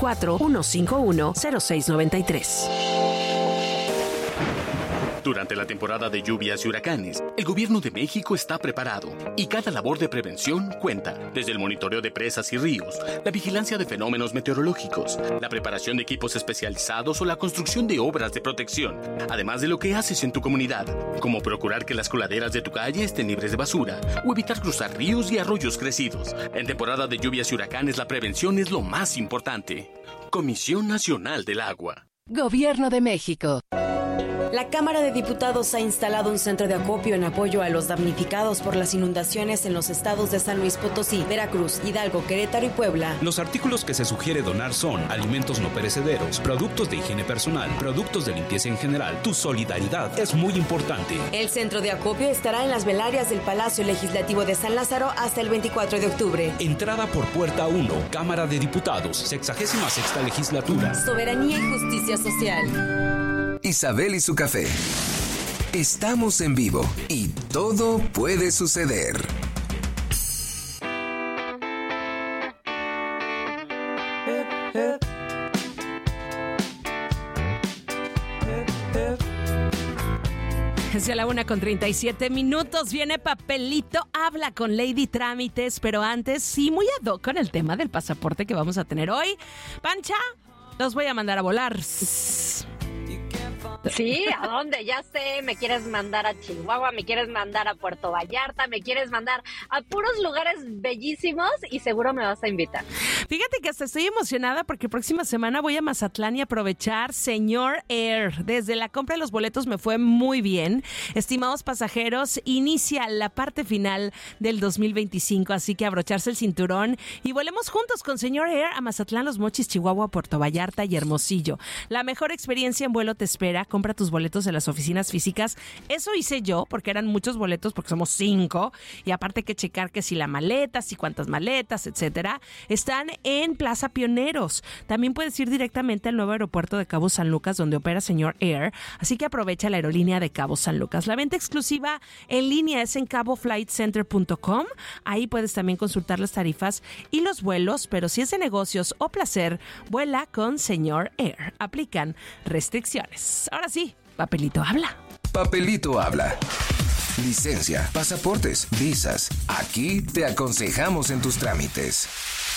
624-151-0693. Durante la temporada de lluvias y huracanes, el gobierno de México está preparado y cada labor de prevención cuenta. Desde el monitoreo de presas y ríos, la vigilancia de fenómenos meteorológicos, la preparación de equipos especializados o la construcción de obras de protección, además de lo que haces en tu comunidad, como procurar que las coladeras de tu calle estén libres de basura o evitar cruzar ríos y arroyos crecidos. En temporada de lluvias y huracanes, la prevención es lo más importante. Comisión Nacional del Agua. Gobierno de México. La Cámara de Diputados ha instalado un centro de acopio en apoyo a los damnificados por las inundaciones en los estados de San Luis Potosí, Veracruz, Hidalgo, Querétaro y Puebla. Los artículos que se sugiere donar son alimentos no perecederos, productos de higiene personal, productos de limpieza en general. Tu solidaridad es muy importante. El centro de acopio estará en las velarias del Palacio Legislativo de San Lázaro hasta el 24 de octubre. Entrada por puerta 1, Cámara de Diputados, 66ª Legislatura. Soberanía y justicia social. Isabel y su café. Estamos en vivo y todo puede suceder. Hacia la 1:37 viene Papelito Habla con Lady Trámites, pero antes sí muy ad hoc con el tema del pasaporte que vamos a tener hoy. Pancha, los voy a mandar a volar. Sí, ¿a dónde? Ya sé, me quieres mandar a Chihuahua, me quieres mandar a Puerto Vallarta, me quieres mandar a puros lugares bellísimos y seguro me vas a invitar. Fíjate que hasta estoy emocionada porque próxima semana voy a Mazatlán y aprovechar Señor Air. Desde la compra de los boletos me fue muy bien. Estimados pasajeros, inicia la parte final del 2025, así que abrocharse el cinturón y volemos juntos con Señor Air a Mazatlán, Los Mochis, Chihuahua, Puerto Vallarta y Hermosillo. La mejor experiencia en vuelo te espera. Compra tus boletos en las oficinas físicas. Eso hice yo porque eran muchos boletos porque somos 5 y aparte hay que checar que si la maleta, si cuántas maletas, etcétera. Están en Plaza Pioneros. También puedes ir directamente al nuevo aeropuerto de Cabo San Lucas, donde opera Señor Air, así que aprovecha la aerolínea de Cabo San Lucas. La venta exclusiva en línea es en caboflightcenter.com. Ahí puedes también consultar las tarifas y los vuelos, pero si es de negocios o placer, vuela con Señor Air. Aplican restricciones. Ahora sí, Papelito habla. Papelito habla. Licencia, pasaportes, visas. Aquí te aconsejamos en tus trámites.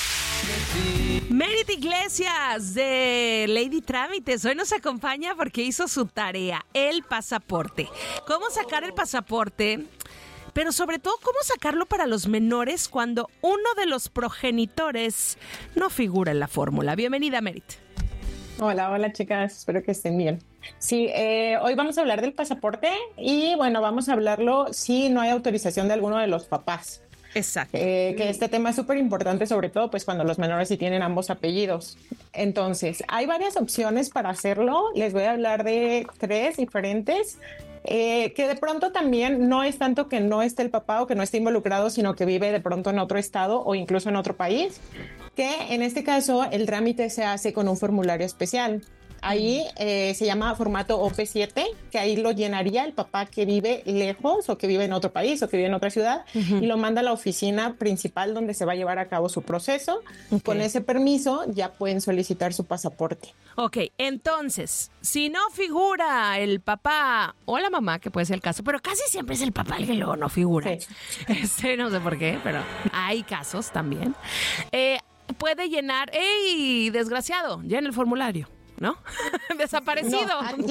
Merit Iglesias de Lady Trámites hoy nos acompaña porque hizo su tarea, el pasaporte. ¿Cómo sacar el pasaporte? Pero sobre todo, ¿cómo sacarlo para los menores cuando uno de los progenitores no figura en la fórmula? Bienvenida, Merit. Hola chicas, espero que estén bien. Sí, hoy vamos a hablar del pasaporte y bueno, vamos a hablarlo si no hay autorización de alguno de los papás. Exacto. Que este tema es súper importante, sobre todo pues cuando los menores sí tienen ambos apellidos. Entonces, hay varias opciones para hacerlo. Les voy a hablar de 3 diferentes. Que de pronto también no es tanto que no esté el papá o que no esté involucrado, sino que vive de pronto en otro estado o incluso en otro país, que en este caso el trámite se hace con un formulario especial. Ahí se llama formato OP7, que ahí lo llenaría el papá que vive lejos o que vive en otro país o que vive en otra ciudad y lo manda a la oficina principal donde se va a llevar a cabo su proceso. Con ese permiso ya pueden solicitar su pasaporte. Ok, entonces, si no figura el papá o la mamá, que puede ser el caso, pero casi siempre es el papá el que luego no figura. Sí. No sé por qué, pero hay casos también. Puede llenar, ¡ey, desgraciado! Llena el formulario. ¿No? Desaparecido.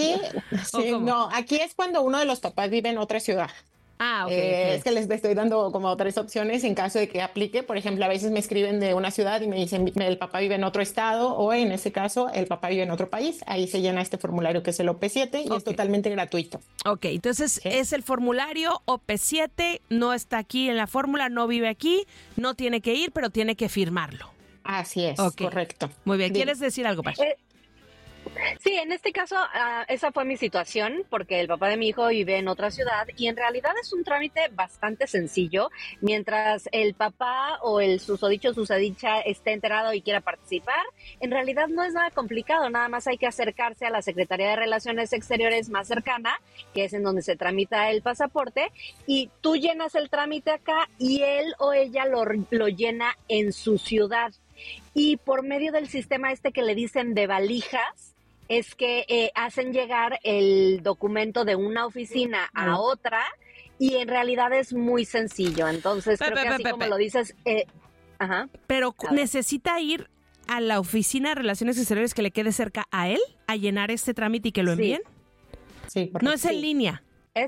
No, aquí es cuando uno de los papás vive en otra ciudad. Ah, ok. Es que les estoy dando como 3 opciones en caso de que aplique. Por ejemplo, a veces me escriben de una ciudad y me dicen el papá vive en otro estado o en ese caso el papá vive en otro país. Ahí se llena este formulario que es el OP7 y es totalmente gratuito. Ok, entonces es el formulario OP7, no está aquí en la fórmula, no vive aquí, no tiene que ir, pero tiene que firmarlo. Así es, correcto. Muy bien, ¿quieres decir algo, Paz? Sí, en este caso, esa fue mi situación, porque el papá de mi hijo vive en otra ciudad y en realidad es un trámite bastante sencillo. Mientras el papá o el susodicho, susodicha esté enterado y quiera participar, en realidad no es nada complicado, nada más hay que acercarse a la Secretaría de Relaciones Exteriores más cercana, que es en donde se tramita el pasaporte, y tú llenas el trámite acá y él o ella lo llena en su ciudad. Y por medio del sistema que le dicen de valijas, es que hacen llegar el documento de una oficina a otra y en realidad es muy sencillo. Entonces, creo que así como lo dices... Pero ¿necesita ir a la oficina de Relaciones Exteriores que le quede cerca a él a llenar este trámite y que lo envíen? Sí, no es en línea.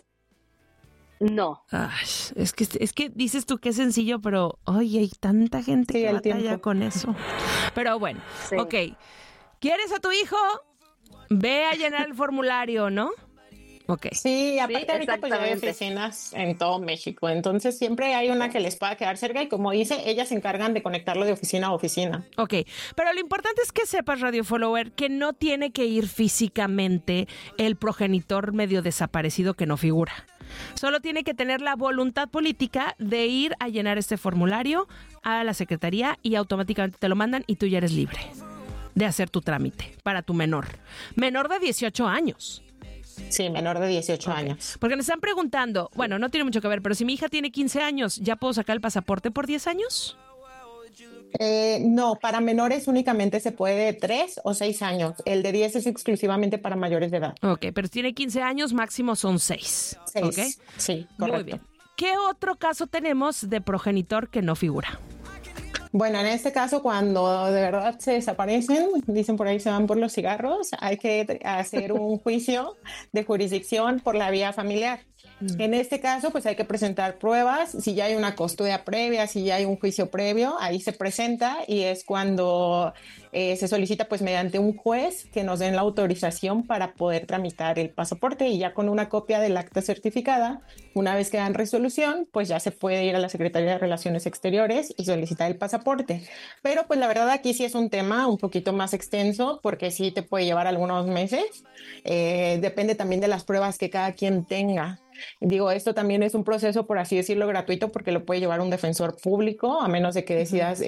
No. Ay, es que dices tú que es sencillo, pero oye, hay tanta gente que batalla con eso. Pero bueno, ok. ¿Quieres a tu hijo? Ve a llenar el formulario, ¿no? Okay. Sí, aparte ahorita pues ya hay oficinas en todo México, entonces siempre hay una que les pueda quedar cerca y como dice, ellas se encargan de conectarlo de oficina a oficina. Ok, pero lo importante es que sepas, Radio Follower, que no tiene que ir físicamente el progenitor medio desaparecido que no figura. Solo tiene que tener la voluntad política de ir a llenar este formulario a la secretaría y automáticamente te lo mandan y tú ya eres libre de hacer tu trámite para tu menor de 18 años. Sí, menor de 18 años. Porque nos están preguntando, bueno, no tiene mucho que ver, pero si mi hija tiene 15 años, ¿ya puedo sacar el pasaporte por 10 años? No, para menores únicamente se puede de 3 o 6 años. El de 10 es exclusivamente para mayores de edad. Ok, pero si tiene 15 años, máximo son 6. 6, ¿okay? Sí, correcto. Muy bien. ¿Qué otro caso tenemos de progenitor que no figura? Bueno, en este caso, cuando de verdad se desaparecen, dicen por ahí se van por los cigarros, hay que hacer un juicio de jurisdicción por la vía familiar. En este caso, pues hay que presentar pruebas. Si ya hay una custodia previa, si ya hay un juicio previo, ahí se presenta y es cuando se solicita pues mediante un juez que nos den la autorización para poder tramitar el pasaporte, y ya con una copia del acta certificada, una vez que dan resolución, pues ya se puede ir a la Secretaría de Relaciones Exteriores y solicitar el pasaporte. Pero pues la verdad aquí sí es un tema un poquito más extenso, porque sí te puede llevar algunos meses. Depende también de las pruebas que cada quien tenga. Digo, esto también es un proceso, por así decirlo, gratuito, porque lo puede llevar un defensor público, a menos de que decidas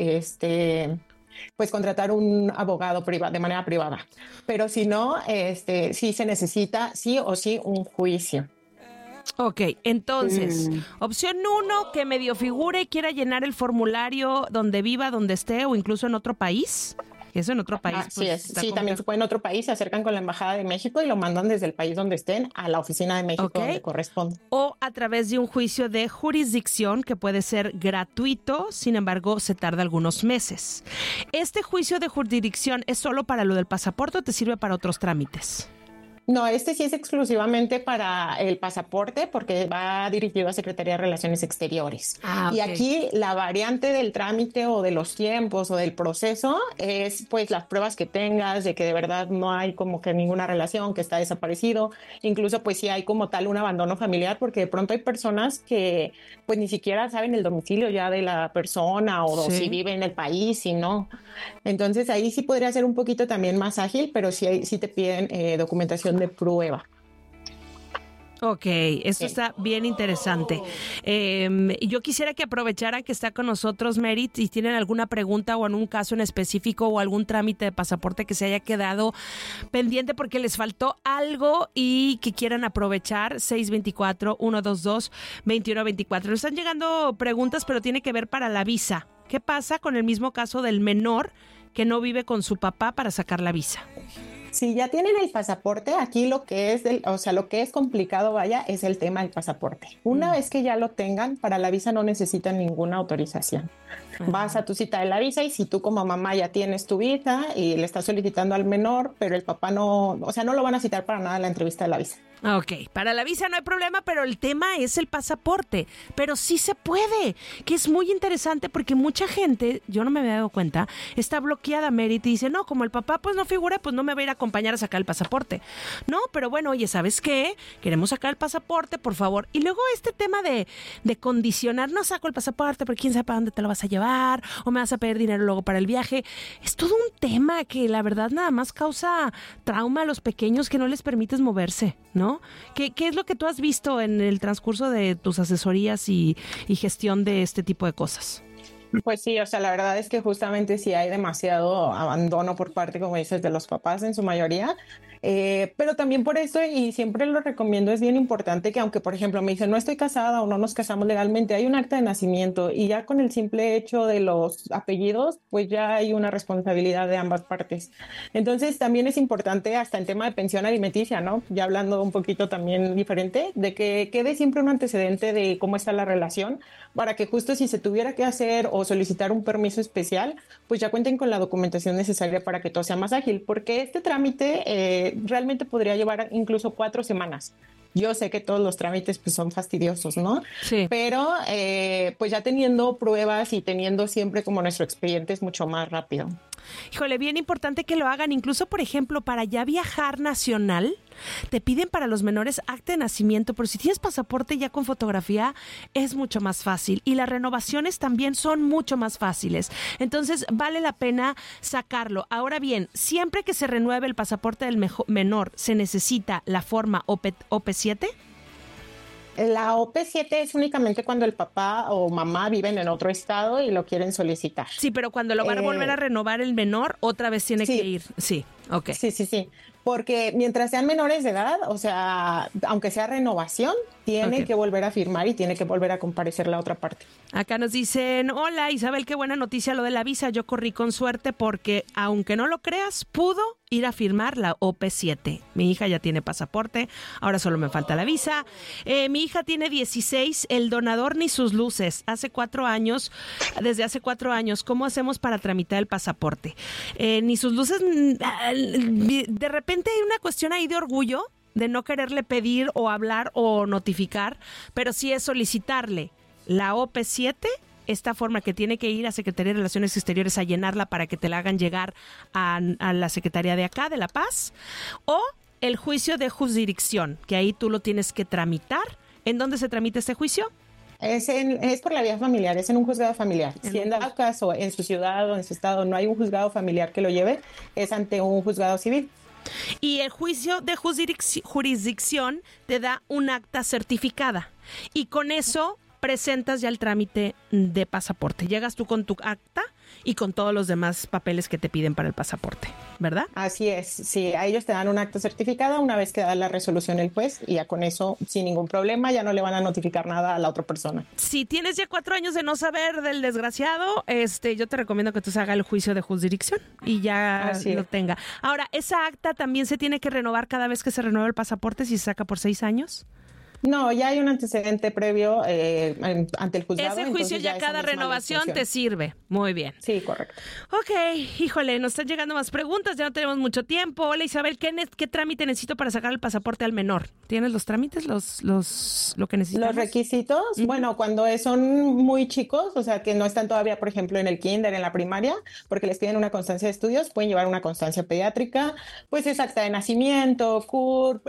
pues contratar un abogado de manera privada. Pero si no, sí se necesita sí o sí un juicio. Ok, entonces, opción 1, que medio figure y quiera llenar el formulario donde viva, donde esté o incluso en otro país. Eso en otro país. Así es. Sí, también se puede en otro país, se acercan con la Embajada de México y lo mandan desde el país donde estén a la oficina de México donde corresponde. O a través de un juicio de jurisdicción que puede ser gratuito, sin embargo, se tarda algunos meses. ¿Este juicio de jurisdicción es solo para lo del pasaporte o te sirve para otros trámites? No, sí es exclusivamente para el pasaporte, porque va dirigido a Secretaría de Relaciones Exteriores. Y aquí la variante del trámite o de los tiempos o del proceso es pues las pruebas que tengas de que de verdad no hay como que ninguna relación, que está desaparecido. Incluso pues si hay como tal un abandono familiar, porque de pronto hay personas que pues ni siquiera saben el domicilio ya de la persona o si vive en el país, si no. Entonces ahí sí podría ser un poquito también más ágil, pero sí te piden documentación de prueba. Ok, esto está bien interesante. Yo quisiera que aprovecharan que está con nosotros Merit, si tienen alguna pregunta o en un caso en específico o algún trámite de pasaporte que se haya quedado pendiente porque les faltó algo y que quieran aprovechar. 624-122-2124. Nos están llegando preguntas, pero tiene que ver para la visa. ¿Qué pasa con el mismo caso del menor que no vive con su papá para sacar la visa? Si ya tienen el pasaporte, aquí lo que es complicado, es el tema del pasaporte. Una vez que ya lo tengan, para la visa no necesitan ninguna autorización. Vas a tu cita de la visa y si tú como mamá ya tienes tu visa y le estás solicitando al menor, pero el papá no lo van a citar para nada en la entrevista de la visa. Ok, para la visa no hay problema, pero el tema es el pasaporte. Pero sí se puede, que es muy interesante porque mucha gente, yo no me había dado cuenta, está bloqueada, Merit, y dice, no, como el papá pues no figura, pues no me va a ir a acompañar a sacar el pasaporte. No, pero bueno, oye, ¿sabes qué? Queremos sacar el pasaporte, por favor. Y luego este tema de condicionar, no saco el pasaporte porque quién sabe para dónde te lo vas a llevar o me vas a pedir dinero luego para el viaje. Es todo un tema que la verdad nada más causa trauma a los pequeños que no les permites moverse, ¿no? ¿Qué es lo que tú has visto en el transcurso de tus asesorías y gestión de este tipo de cosas? Pues sí, la verdad es que justamente sí hay demasiado abandono por parte, como dices, de los papás en su mayoría. Pero también por eso, y siempre lo recomiendo, es bien importante que aunque, por ejemplo, me dicen no estoy casada o no nos casamos legalmente, hay un acta de nacimiento y ya con el simple hecho de los apellidos, pues ya hay una responsabilidad de ambas partes. Entonces también es importante hasta en tema de pensión alimenticia, ¿no? Ya hablando un poquito también diferente, de que quede siempre un antecedente de cómo está la relación, para que justo si se tuviera que hacer o solicitar un permiso especial, pues ya cuenten con la documentación necesaria para que todo sea más ágil, porque este trámite realmente podría llevar incluso 4 semanas. Yo sé que todos los trámites pues son fastidiosos, ¿no? Sí. Pero pues ya teniendo pruebas y teniendo siempre como nuestro expediente es mucho más rápido. Híjole, bien importante que lo hagan. Incluso, por ejemplo, para ya viajar nacional, te piden para los menores acta de nacimiento, pero si tienes pasaporte ya con fotografía, es mucho más fácil. Y las renovaciones también son mucho más fáciles. Entonces, vale la pena sacarlo. Ahora bien, siempre que se renueve el pasaporte del menor, ¿se necesita la forma OP7? La OP7 es únicamente cuando el papá o mamá viven en otro estado y lo quieren solicitar. Sí, pero cuando lo van a volver a renovar el menor, otra vez tiene que ir. Sí, ok. Sí. Porque mientras sean menores de edad, aunque sea renovación, tiene que volver a firmar y tiene que volver a comparecer la otra parte. Acá nos dicen, hola Isabel, qué buena noticia lo de la visa. Yo corrí con suerte porque, aunque no lo creas, pudo ir a firmar la OP7. Mi hija ya tiene pasaporte, ahora solo me falta la visa. Mi hija tiene 16, el donador ni sus luces. Desde hace 4 años, ¿cómo hacemos para tramitar el pasaporte? Ni sus luces, de repente hay una cuestión ahí de orgullo, de no quererle pedir o hablar o notificar, pero sí es solicitarle la OP7, esta forma que tiene que ir a Secretaría de Relaciones Exteriores a llenarla para que te la hagan llegar a la Secretaría de acá, de La Paz, o el juicio de jurisdicción, que ahí tú lo tienes que tramitar. ¿En dónde se tramita este juicio? Es por la vía familiar, es en un juzgado familiar. Si en dado caso en su ciudad o en su estado no hay un juzgado familiar que lo lleve, es ante un juzgado civil. Y el juicio de jurisdicción te da un acta certificada y con eso presentas ya el trámite de pasaporte. Llegas tú con tu acta y con todos los demás papeles que te piden para el pasaporte, ¿verdad? Así es, sí, a ellos te dan un acta certificada una vez que da la resolución el juez y ya con eso, sin ningún problema, ya no le van a notificar nada a la otra persona. Si tienes ya 4 años de no saber del desgraciado, yo te recomiendo que tú hagas el juicio de jurisdicción y ya lo tenga. Ahora, ¿esa acta también se tiene que renovar cada vez que se renueva el pasaporte si se saca por 6 años? No, ya hay un antecedente previo ante el juzgado. Ese juicio ya cada renovación te sirve. Muy bien. Sí, correcto. Ok, híjole, nos están llegando más preguntas, ya no tenemos mucho tiempo. Hola Isabel, ¿qué trámite necesito para sacar el pasaporte al menor? ¿Tienes los trámites, lo que necesitamos? Los requisitos, bueno, cuando son muy chicos, o sea, que no están todavía, por ejemplo, en el kinder, en la primaria, porque les piden una constancia de estudios, pueden llevar una constancia pediátrica, pues es acta de nacimiento, CURP,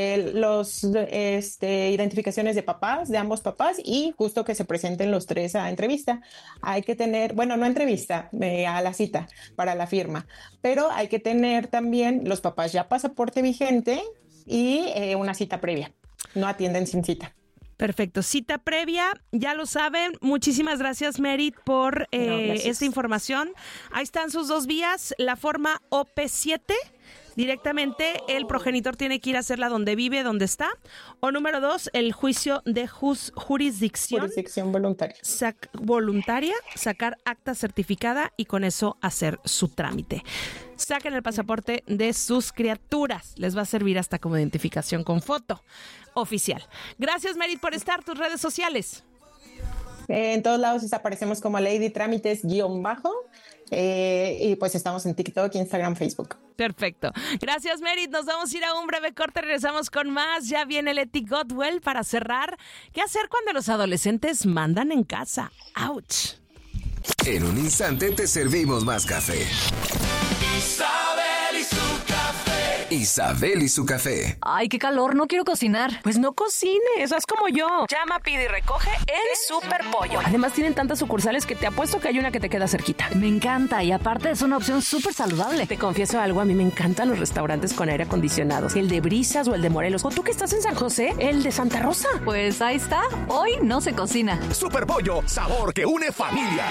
identificaciones de papás, de ambos papás, y justo que se presenten los 3 a entrevista. Hay que tener, bueno, no entrevista, a la cita para la firma, pero hay que tener también los papás ya pasaporte vigente y una cita previa. No atienden sin cita. Perfecto, cita previa, ya lo saben. Muchísimas gracias, Merit, por esta información. Ahí están sus 2 vías, la forma OP7. Directamente el progenitor tiene que ir a hacerla donde vive, donde está. O número 2, el juicio de jurisdicción. Jurisdicción voluntaria. Voluntaria, sacar acta certificada y con eso hacer su trámite. Saquen el pasaporte de sus criaturas. Les va a servir hasta como identificación con foto oficial. Gracias, Merit, por estar. Tus redes sociales. En todos lados aparecemos como Lady Trámites _ y pues estamos en TikTok, Instagram, Facebook. Perfecto. Gracias, Merit. Nos vamos a ir a un breve corte. Regresamos con más. Ya viene Leti Godwell para cerrar. ¿Qué hacer cuando los adolescentes mandan en casa? ¡Auch! En un instante te servimos más café. Isabel y su café. Isabel y su café. Ay, qué calor, no quiero cocinar. Pues no cocines, haz como yo. Llama, pide y recoge en Superpollo. Además tienen tantas sucursales que te apuesto que hay una que te queda cerquita. Me encanta y aparte es una opción súper saludable. Te confieso algo, a mí me encantan los restaurantes con aire acondicionado. El de Brisas o el de Morelos. O tú que estás en San José, el de Santa Rosa. Pues ahí está, hoy no se cocina. Superpollo, sabor que une familias.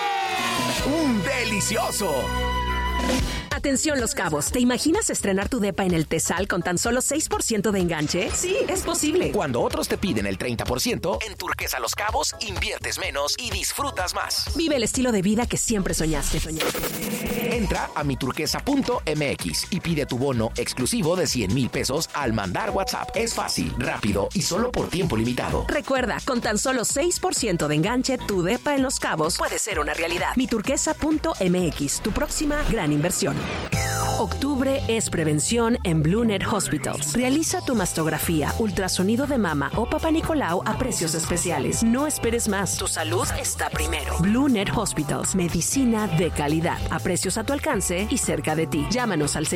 ¡Un delicioso! Atención Los Cabos, ¿te imaginas estrenar tu depa en el Tesal con tan solo 6% de enganche? Sí, es posible. Cuando otros te piden el 30%, en Turquesa Los Cabos inviertes menos y disfrutas más. Vive el estilo de vida que siempre soñaste. Entra a miturquesa.mx y pide tu bono exclusivo de 100,000 pesos al mandar WhatsApp. Es fácil, rápido y solo por tiempo limitado. Recuerda, con tan solo 6% de enganche, tu depa en Los Cabos puede ser una realidad. Miturquesa.mx, tu próxima gran inversión. Octubre es prevención en Blue Net Hospitals. Realiza tu mastografía, ultrasonido de mama o Papá Nicolau a precios especiales. No esperes más. Tu salud está primero. Blue Net Hospitals. Medicina de calidad. A precios a tu alcance y cerca de ti. Llámanos al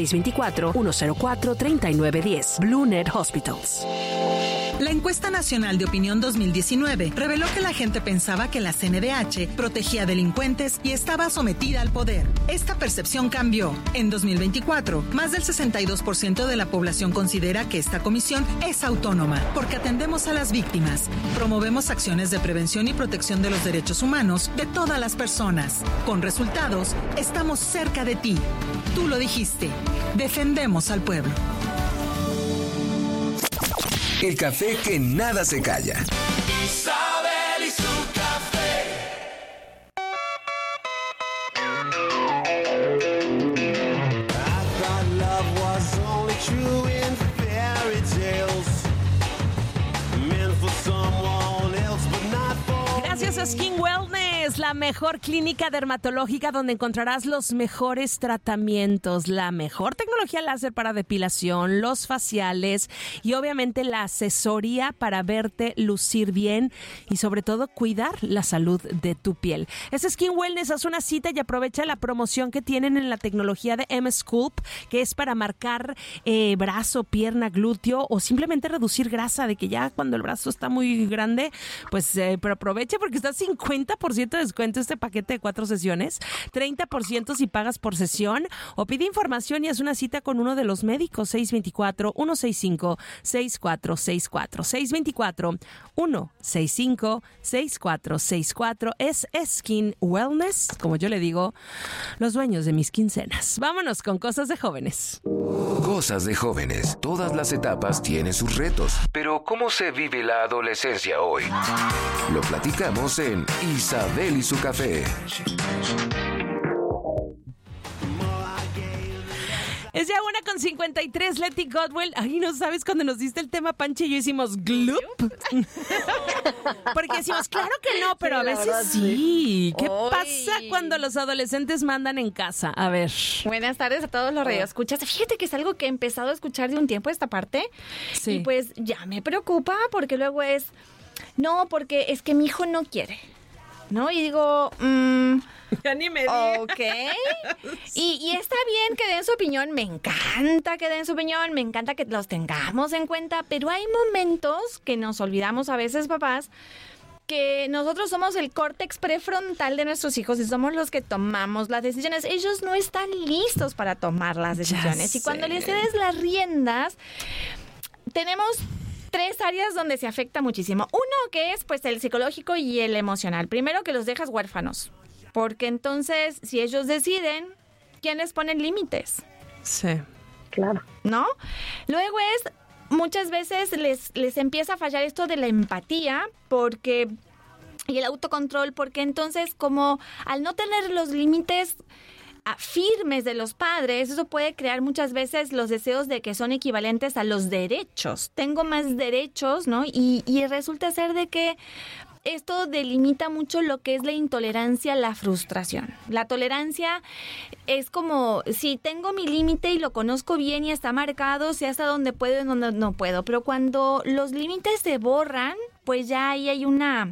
624-104-3910. Blue Net Hospitals. La encuesta nacional de opinión 2019 reveló que la gente pensaba que la CNDH protegía a delincuentes y estaba sometida al poder. Esta percepción cambió. En 2024, más del 62% de la población considera que esta comisión es autónoma porque atendemos a las víctimas, promovemos acciones de prevención y protección de los derechos humanos de todas las personas. Con resultados, estamos cerca de ti. Tú lo dijiste. Defendemos al pueblo. El café que nada se calla. Isabel y su café. I thought true in fairy tales, meant for someone else, but not for Gracias a Skin Wellness, la mejor clínica dermatológica donde encontrarás los mejores tratamientos, la mejor tecnología láser para depilación, los faciales y obviamente la asesoría para verte lucir bien y sobre todo cuidar la salud de tu piel. Es Skin Wellness, haz una cita y aprovecha la promoción que tienen en la tecnología de M-Sculpt, que es para marcar brazo, pierna, glúteo o simplemente reducir grasa, de que ya cuando el brazo está muy grande, pues pero aproveche porque está 50% de descuento este paquete de 4 sesiones, 30% si pagas por sesión, o pide información y haz una cita con uno de los médicos. 624-165-6464 624-165-6464. Es Skin Wellness, como yo le digo, los dueños de mis quincenas. Vámonos con cosas de jóvenes. Cosas de jóvenes. Todas las etapas tienen sus retos. Pero ¿cómo se vive la adolescencia hoy? Lo platicamos en Isabel y su café. Es ya 1:53, Letty Godwell. Ay, no sabes, cuando nos diste el tema, Pancha y yo hicimos gloop. Porque decimos, claro que no, pero Sí, a la veces verdad, sí. ¿Qué Ay. pasa cuando los adolescentes mandan en casa? A ver. Buenas tardes a todos los radioescuchas. Fíjate que es algo que he empezado a escuchar de un tiempo esta parte. Sí. Y pues ya me preocupa porque luego es, no, porque es que mi hijo no quiere, ¿no? Y digo, ya ni me digas. ok. Y está bien que den su opinión, me encanta que den su opinión, me encanta que los tengamos en cuenta, pero hay momentos que nos olvidamos a veces, papás, que nosotros somos el córtex prefrontal de nuestros hijos y somos los que tomamos las decisiones. Ellos no están listos para tomar las decisiones. Y cuando les cedes las riendas, tenemos 3 áreas donde se afecta muchísimo. Uno que es pues el psicológico y el emocional. Primero, que los dejas huérfanos. Porque entonces, si ellos deciden, ¿quién les pone límites? Sí. Claro. ¿No? Luego es, muchas veces les empieza a fallar esto de la empatía porque y el autocontrol, porque entonces como al no tener los límites firmes de los padres, eso puede crear muchas veces los deseos de que son equivalentes a los derechos. Tengo más derechos, ¿no? Y resulta ser de que esto delimita mucho lo que es la intolerancia a la frustración. La tolerancia es como, si tengo mi límite y lo conozco bien y está marcado, sé hasta dónde puedo y dónde no puedo. Pero cuando los límites se borran, pues ya ahí hay una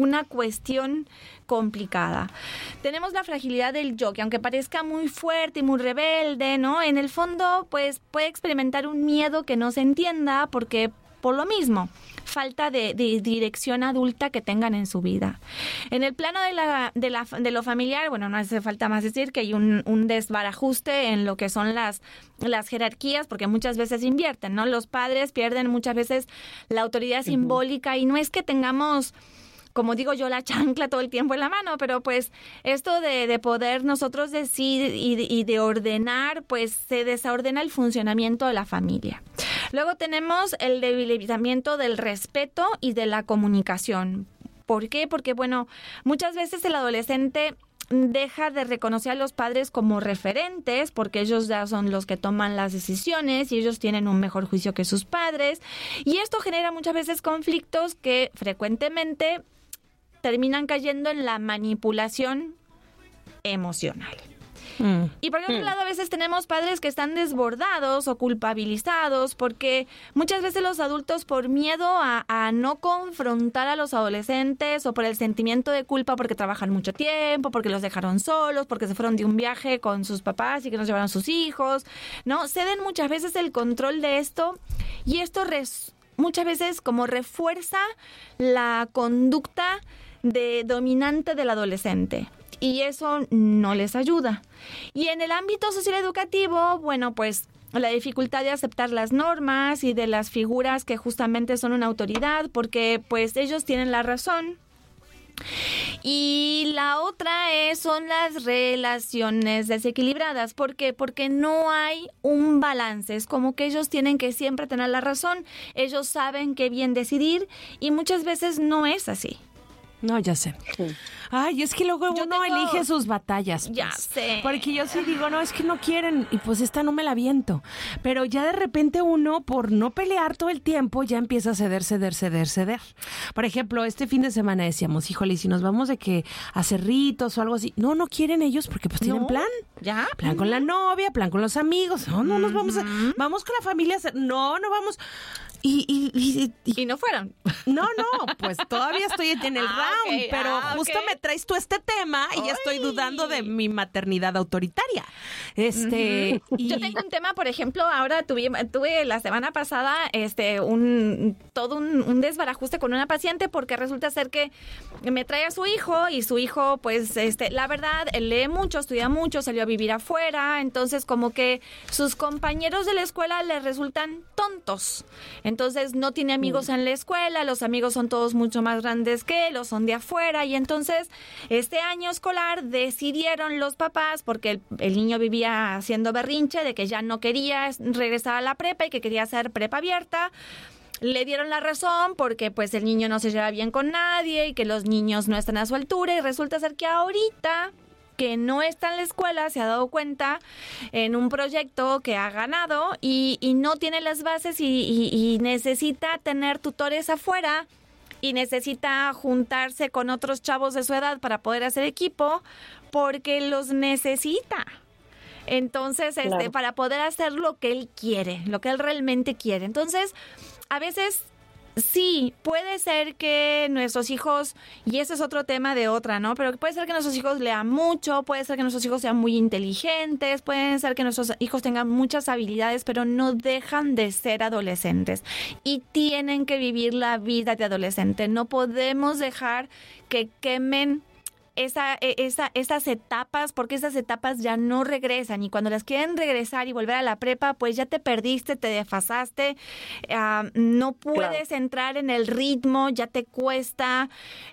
cuestión complicada. Tenemos la fragilidad del yo, que aunque parezca muy fuerte y muy rebelde, ¿no? En el fondo, pues puede experimentar un miedo que no se entienda porque por lo mismo, falta de dirección adulta que tengan en su vida. En el plano de lo familiar, bueno, no hace falta más decir que hay un desbarajuste en lo que son las jerarquías, porque muchas veces invierten, ¿no? Los padres pierden muchas veces la autoridad simbólica y no es que tengamos, como digo yo, la chancla todo el tiempo en la mano, pero pues esto de poder nosotros decir y de ordenar, pues se desordena el funcionamiento de la familia. Luego tenemos el debilitamiento del respeto y de la comunicación. ¿Por qué? Porque, bueno, muchas veces el adolescente deja de reconocer a los padres como referentes porque ellos ya son los que toman las decisiones y ellos tienen un mejor juicio que sus padres. Y esto genera muchas veces conflictos que frecuentemente terminan cayendo en la manipulación emocional. Y por otro lado, a veces tenemos padres que están desbordados o culpabilizados porque muchas veces los adultos, por miedo a no confrontar a los adolescentes o por el sentimiento de culpa porque trabajan mucho tiempo, porque los dejaron solos, porque se fueron de un viaje con sus papás y que nos llevaron sus hijos, ¿no? Ceden muchas veces el control de esto y esto muchas veces como refuerza la conducta dominante del adolescente. Y eso no les ayuda. Y en el ámbito social educativo, bueno, pues la dificultad de aceptar las normas y de las figuras que justamente son una autoridad, porque pues ellos tienen la razón. Y la otra son las relaciones desequilibradas. ¿Por qué? Porque no hay un balance. Es como que ellos tienen que siempre tener la razón. Ellos saben qué bien decidir y muchas veces no es así. No, ya sé. Ay, es que luego uno elige sus batallas. Pues. Ya sé. Porque yo sí digo, no, es que no quieren y pues esta no me la aviento. Pero ya de repente uno, por no pelear todo el tiempo, ya empieza a ceder. Por ejemplo, este fin de semana decíamos, híjole, si nos vamos de que a Cerritos o algo así. No quieren ellos porque pues tienen plan. ¿Ya? Plan con la novia, plan con los amigos. No nos vamos vamos con la familia. No vamos. Y no fueron. No, pues todavía estoy en el round, pero justo me traes tú este tema y ya estoy dudando de mi maternidad autoritaria. Yo tengo un tema, por ejemplo, ahora tuve la semana pasada un desbarajuste con una paciente porque resulta ser que me trae a su hijo y su hijo, pues, la verdad, él lee mucho, estudia mucho, salió a vivir afuera, entonces como que sus compañeros de la escuela le resultan tontos. Entonces no tiene amigos en la escuela, los amigos son todos mucho más grandes que él, o son de afuera, y entonces este año escolar decidieron los papás, porque el niño vivía haciendo berrinche de que ya no quería regresar a la prepa y que quería hacer prepa abierta. Le dieron la razón porque pues el niño no se lleva bien con nadie y que los niños no están a su altura, y resulta ser que ahorita que no está en la escuela, se ha dado cuenta en un proyecto que ha ganado y no tiene las bases y necesita tener tutores afuera y necesita juntarse con otros chavos de su edad para poder hacer equipo porque los necesita. Entonces, claro, para poder hacer lo que él quiere, lo que él realmente quiere. Entonces, a veces sí, puede ser que nuestros hijos, y ese es otro tema de otra, ¿no? Pero puede ser que nuestros hijos lean mucho, puede ser que nuestros hijos sean muy inteligentes, puede ser que nuestros hijos tengan muchas habilidades, pero no dejan de ser adolescentes y tienen que vivir la vida de adolescente. No podemos dejar que quemen esas etapas, porque esas etapas ya no regresan, y cuando las quieren regresar y volver a la prepa, pues ya te perdiste, te desfasaste, no puedes entrar en el ritmo, ya te cuesta,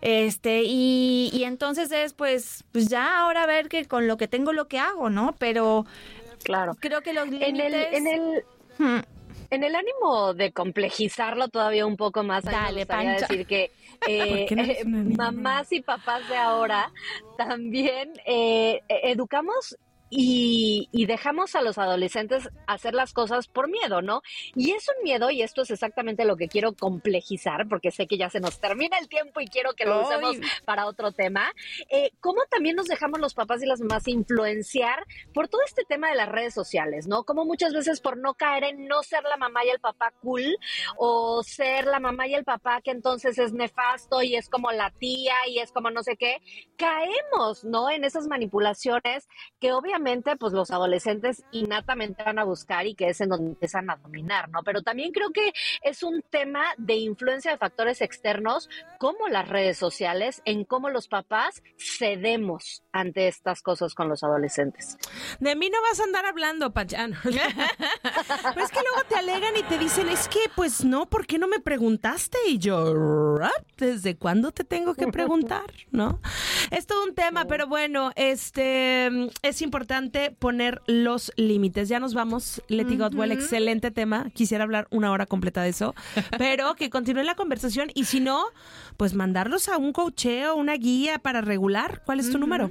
y entonces es pues ya ahora a ver que con lo que tengo lo que hago, ¿no? Pero claro, creo que los límites... En el ánimo de complejizarlo todavía un poco más, dale, me gustaría decir que mamás y papás de ahora también educamos y dejamos a los adolescentes hacer las cosas por miedo, ¿no? Y es un miedo, y esto es exactamente lo que quiero complejizar, porque sé que ya se nos termina el tiempo y quiero que lo usemos para otro tema. ¿Cómo también nos dejamos los papás y las mamás influenciar por todo este tema de las redes sociales, ¿no? Como muchas veces por no caer en no ser la mamá y el papá cool, o ser la mamá y el papá que entonces es nefasto y es como la tía y es como no sé qué, caemos, ¿no? En esas manipulaciones que obviamente pues los adolescentes innatamente van a buscar y que es en donde empiezan a dominar, ¿no? Pero también creo que es un tema de influencia de factores externos como las redes sociales en cómo los papás cedemos ante estas cosas con los adolescentes. De mí no vas a andar hablando, Pachano. Pues es que luego te alegan y te dicen, es que pues no, ¿por qué no me preguntaste? Y yo, ¿desde cuándo te tengo que preguntar? ¿No? Es todo un tema, pero bueno, es importante poner los límites. Ya nos vamos, Leti Godwell, excelente tema. Quisiera hablar 1 hora completa de eso, pero que continúe la conversación, y si no, pues mandarlos a un coacheo, una guía para regular. ¿Cuál es tu número?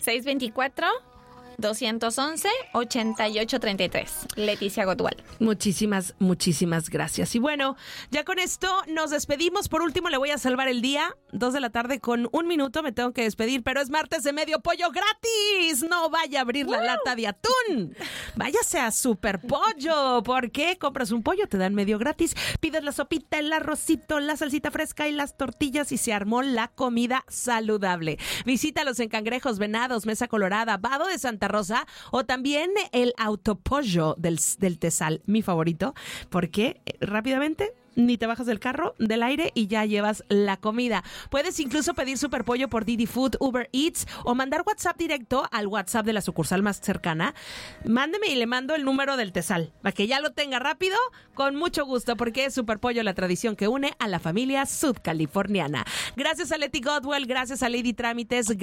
624-211-8833. Leticia Godwell. Muchísimas gracias. Y bueno, ya con esto nos despedimos. Por último, le voy a salvar el día. 2 de la tarde con 1 minuto me tengo que despedir, pero es martes de medio pollo gratis. No vaya a abrir la lata de atún. Váyase a Super Pollo, porque compras un pollo, te dan medio gratis. Pides la sopita, el arrocito, la salsita fresca y las tortillas, y se armó la comida saludable. Visítalos en Cangrejos, Venados, Mesa Colorada, Vado de Santa Rosa, o también el Autopollo del Tesal, mi favorito, porque rápidamente ni te bajas del carro, del aire, y ya llevas la comida. Puedes incluso pedir Superpollo por Didi Food, Uber Eats, o mandar WhatsApp directo al WhatsApp de la sucursal más cercana. Mándeme y le mando el número del Tesal, para que ya lo tenga rápido, con mucho gusto, porque es Superpollo, la tradición que une a la familia sudcaliforniana. Gracias a Leti Godwell, gracias a Lady Trámites,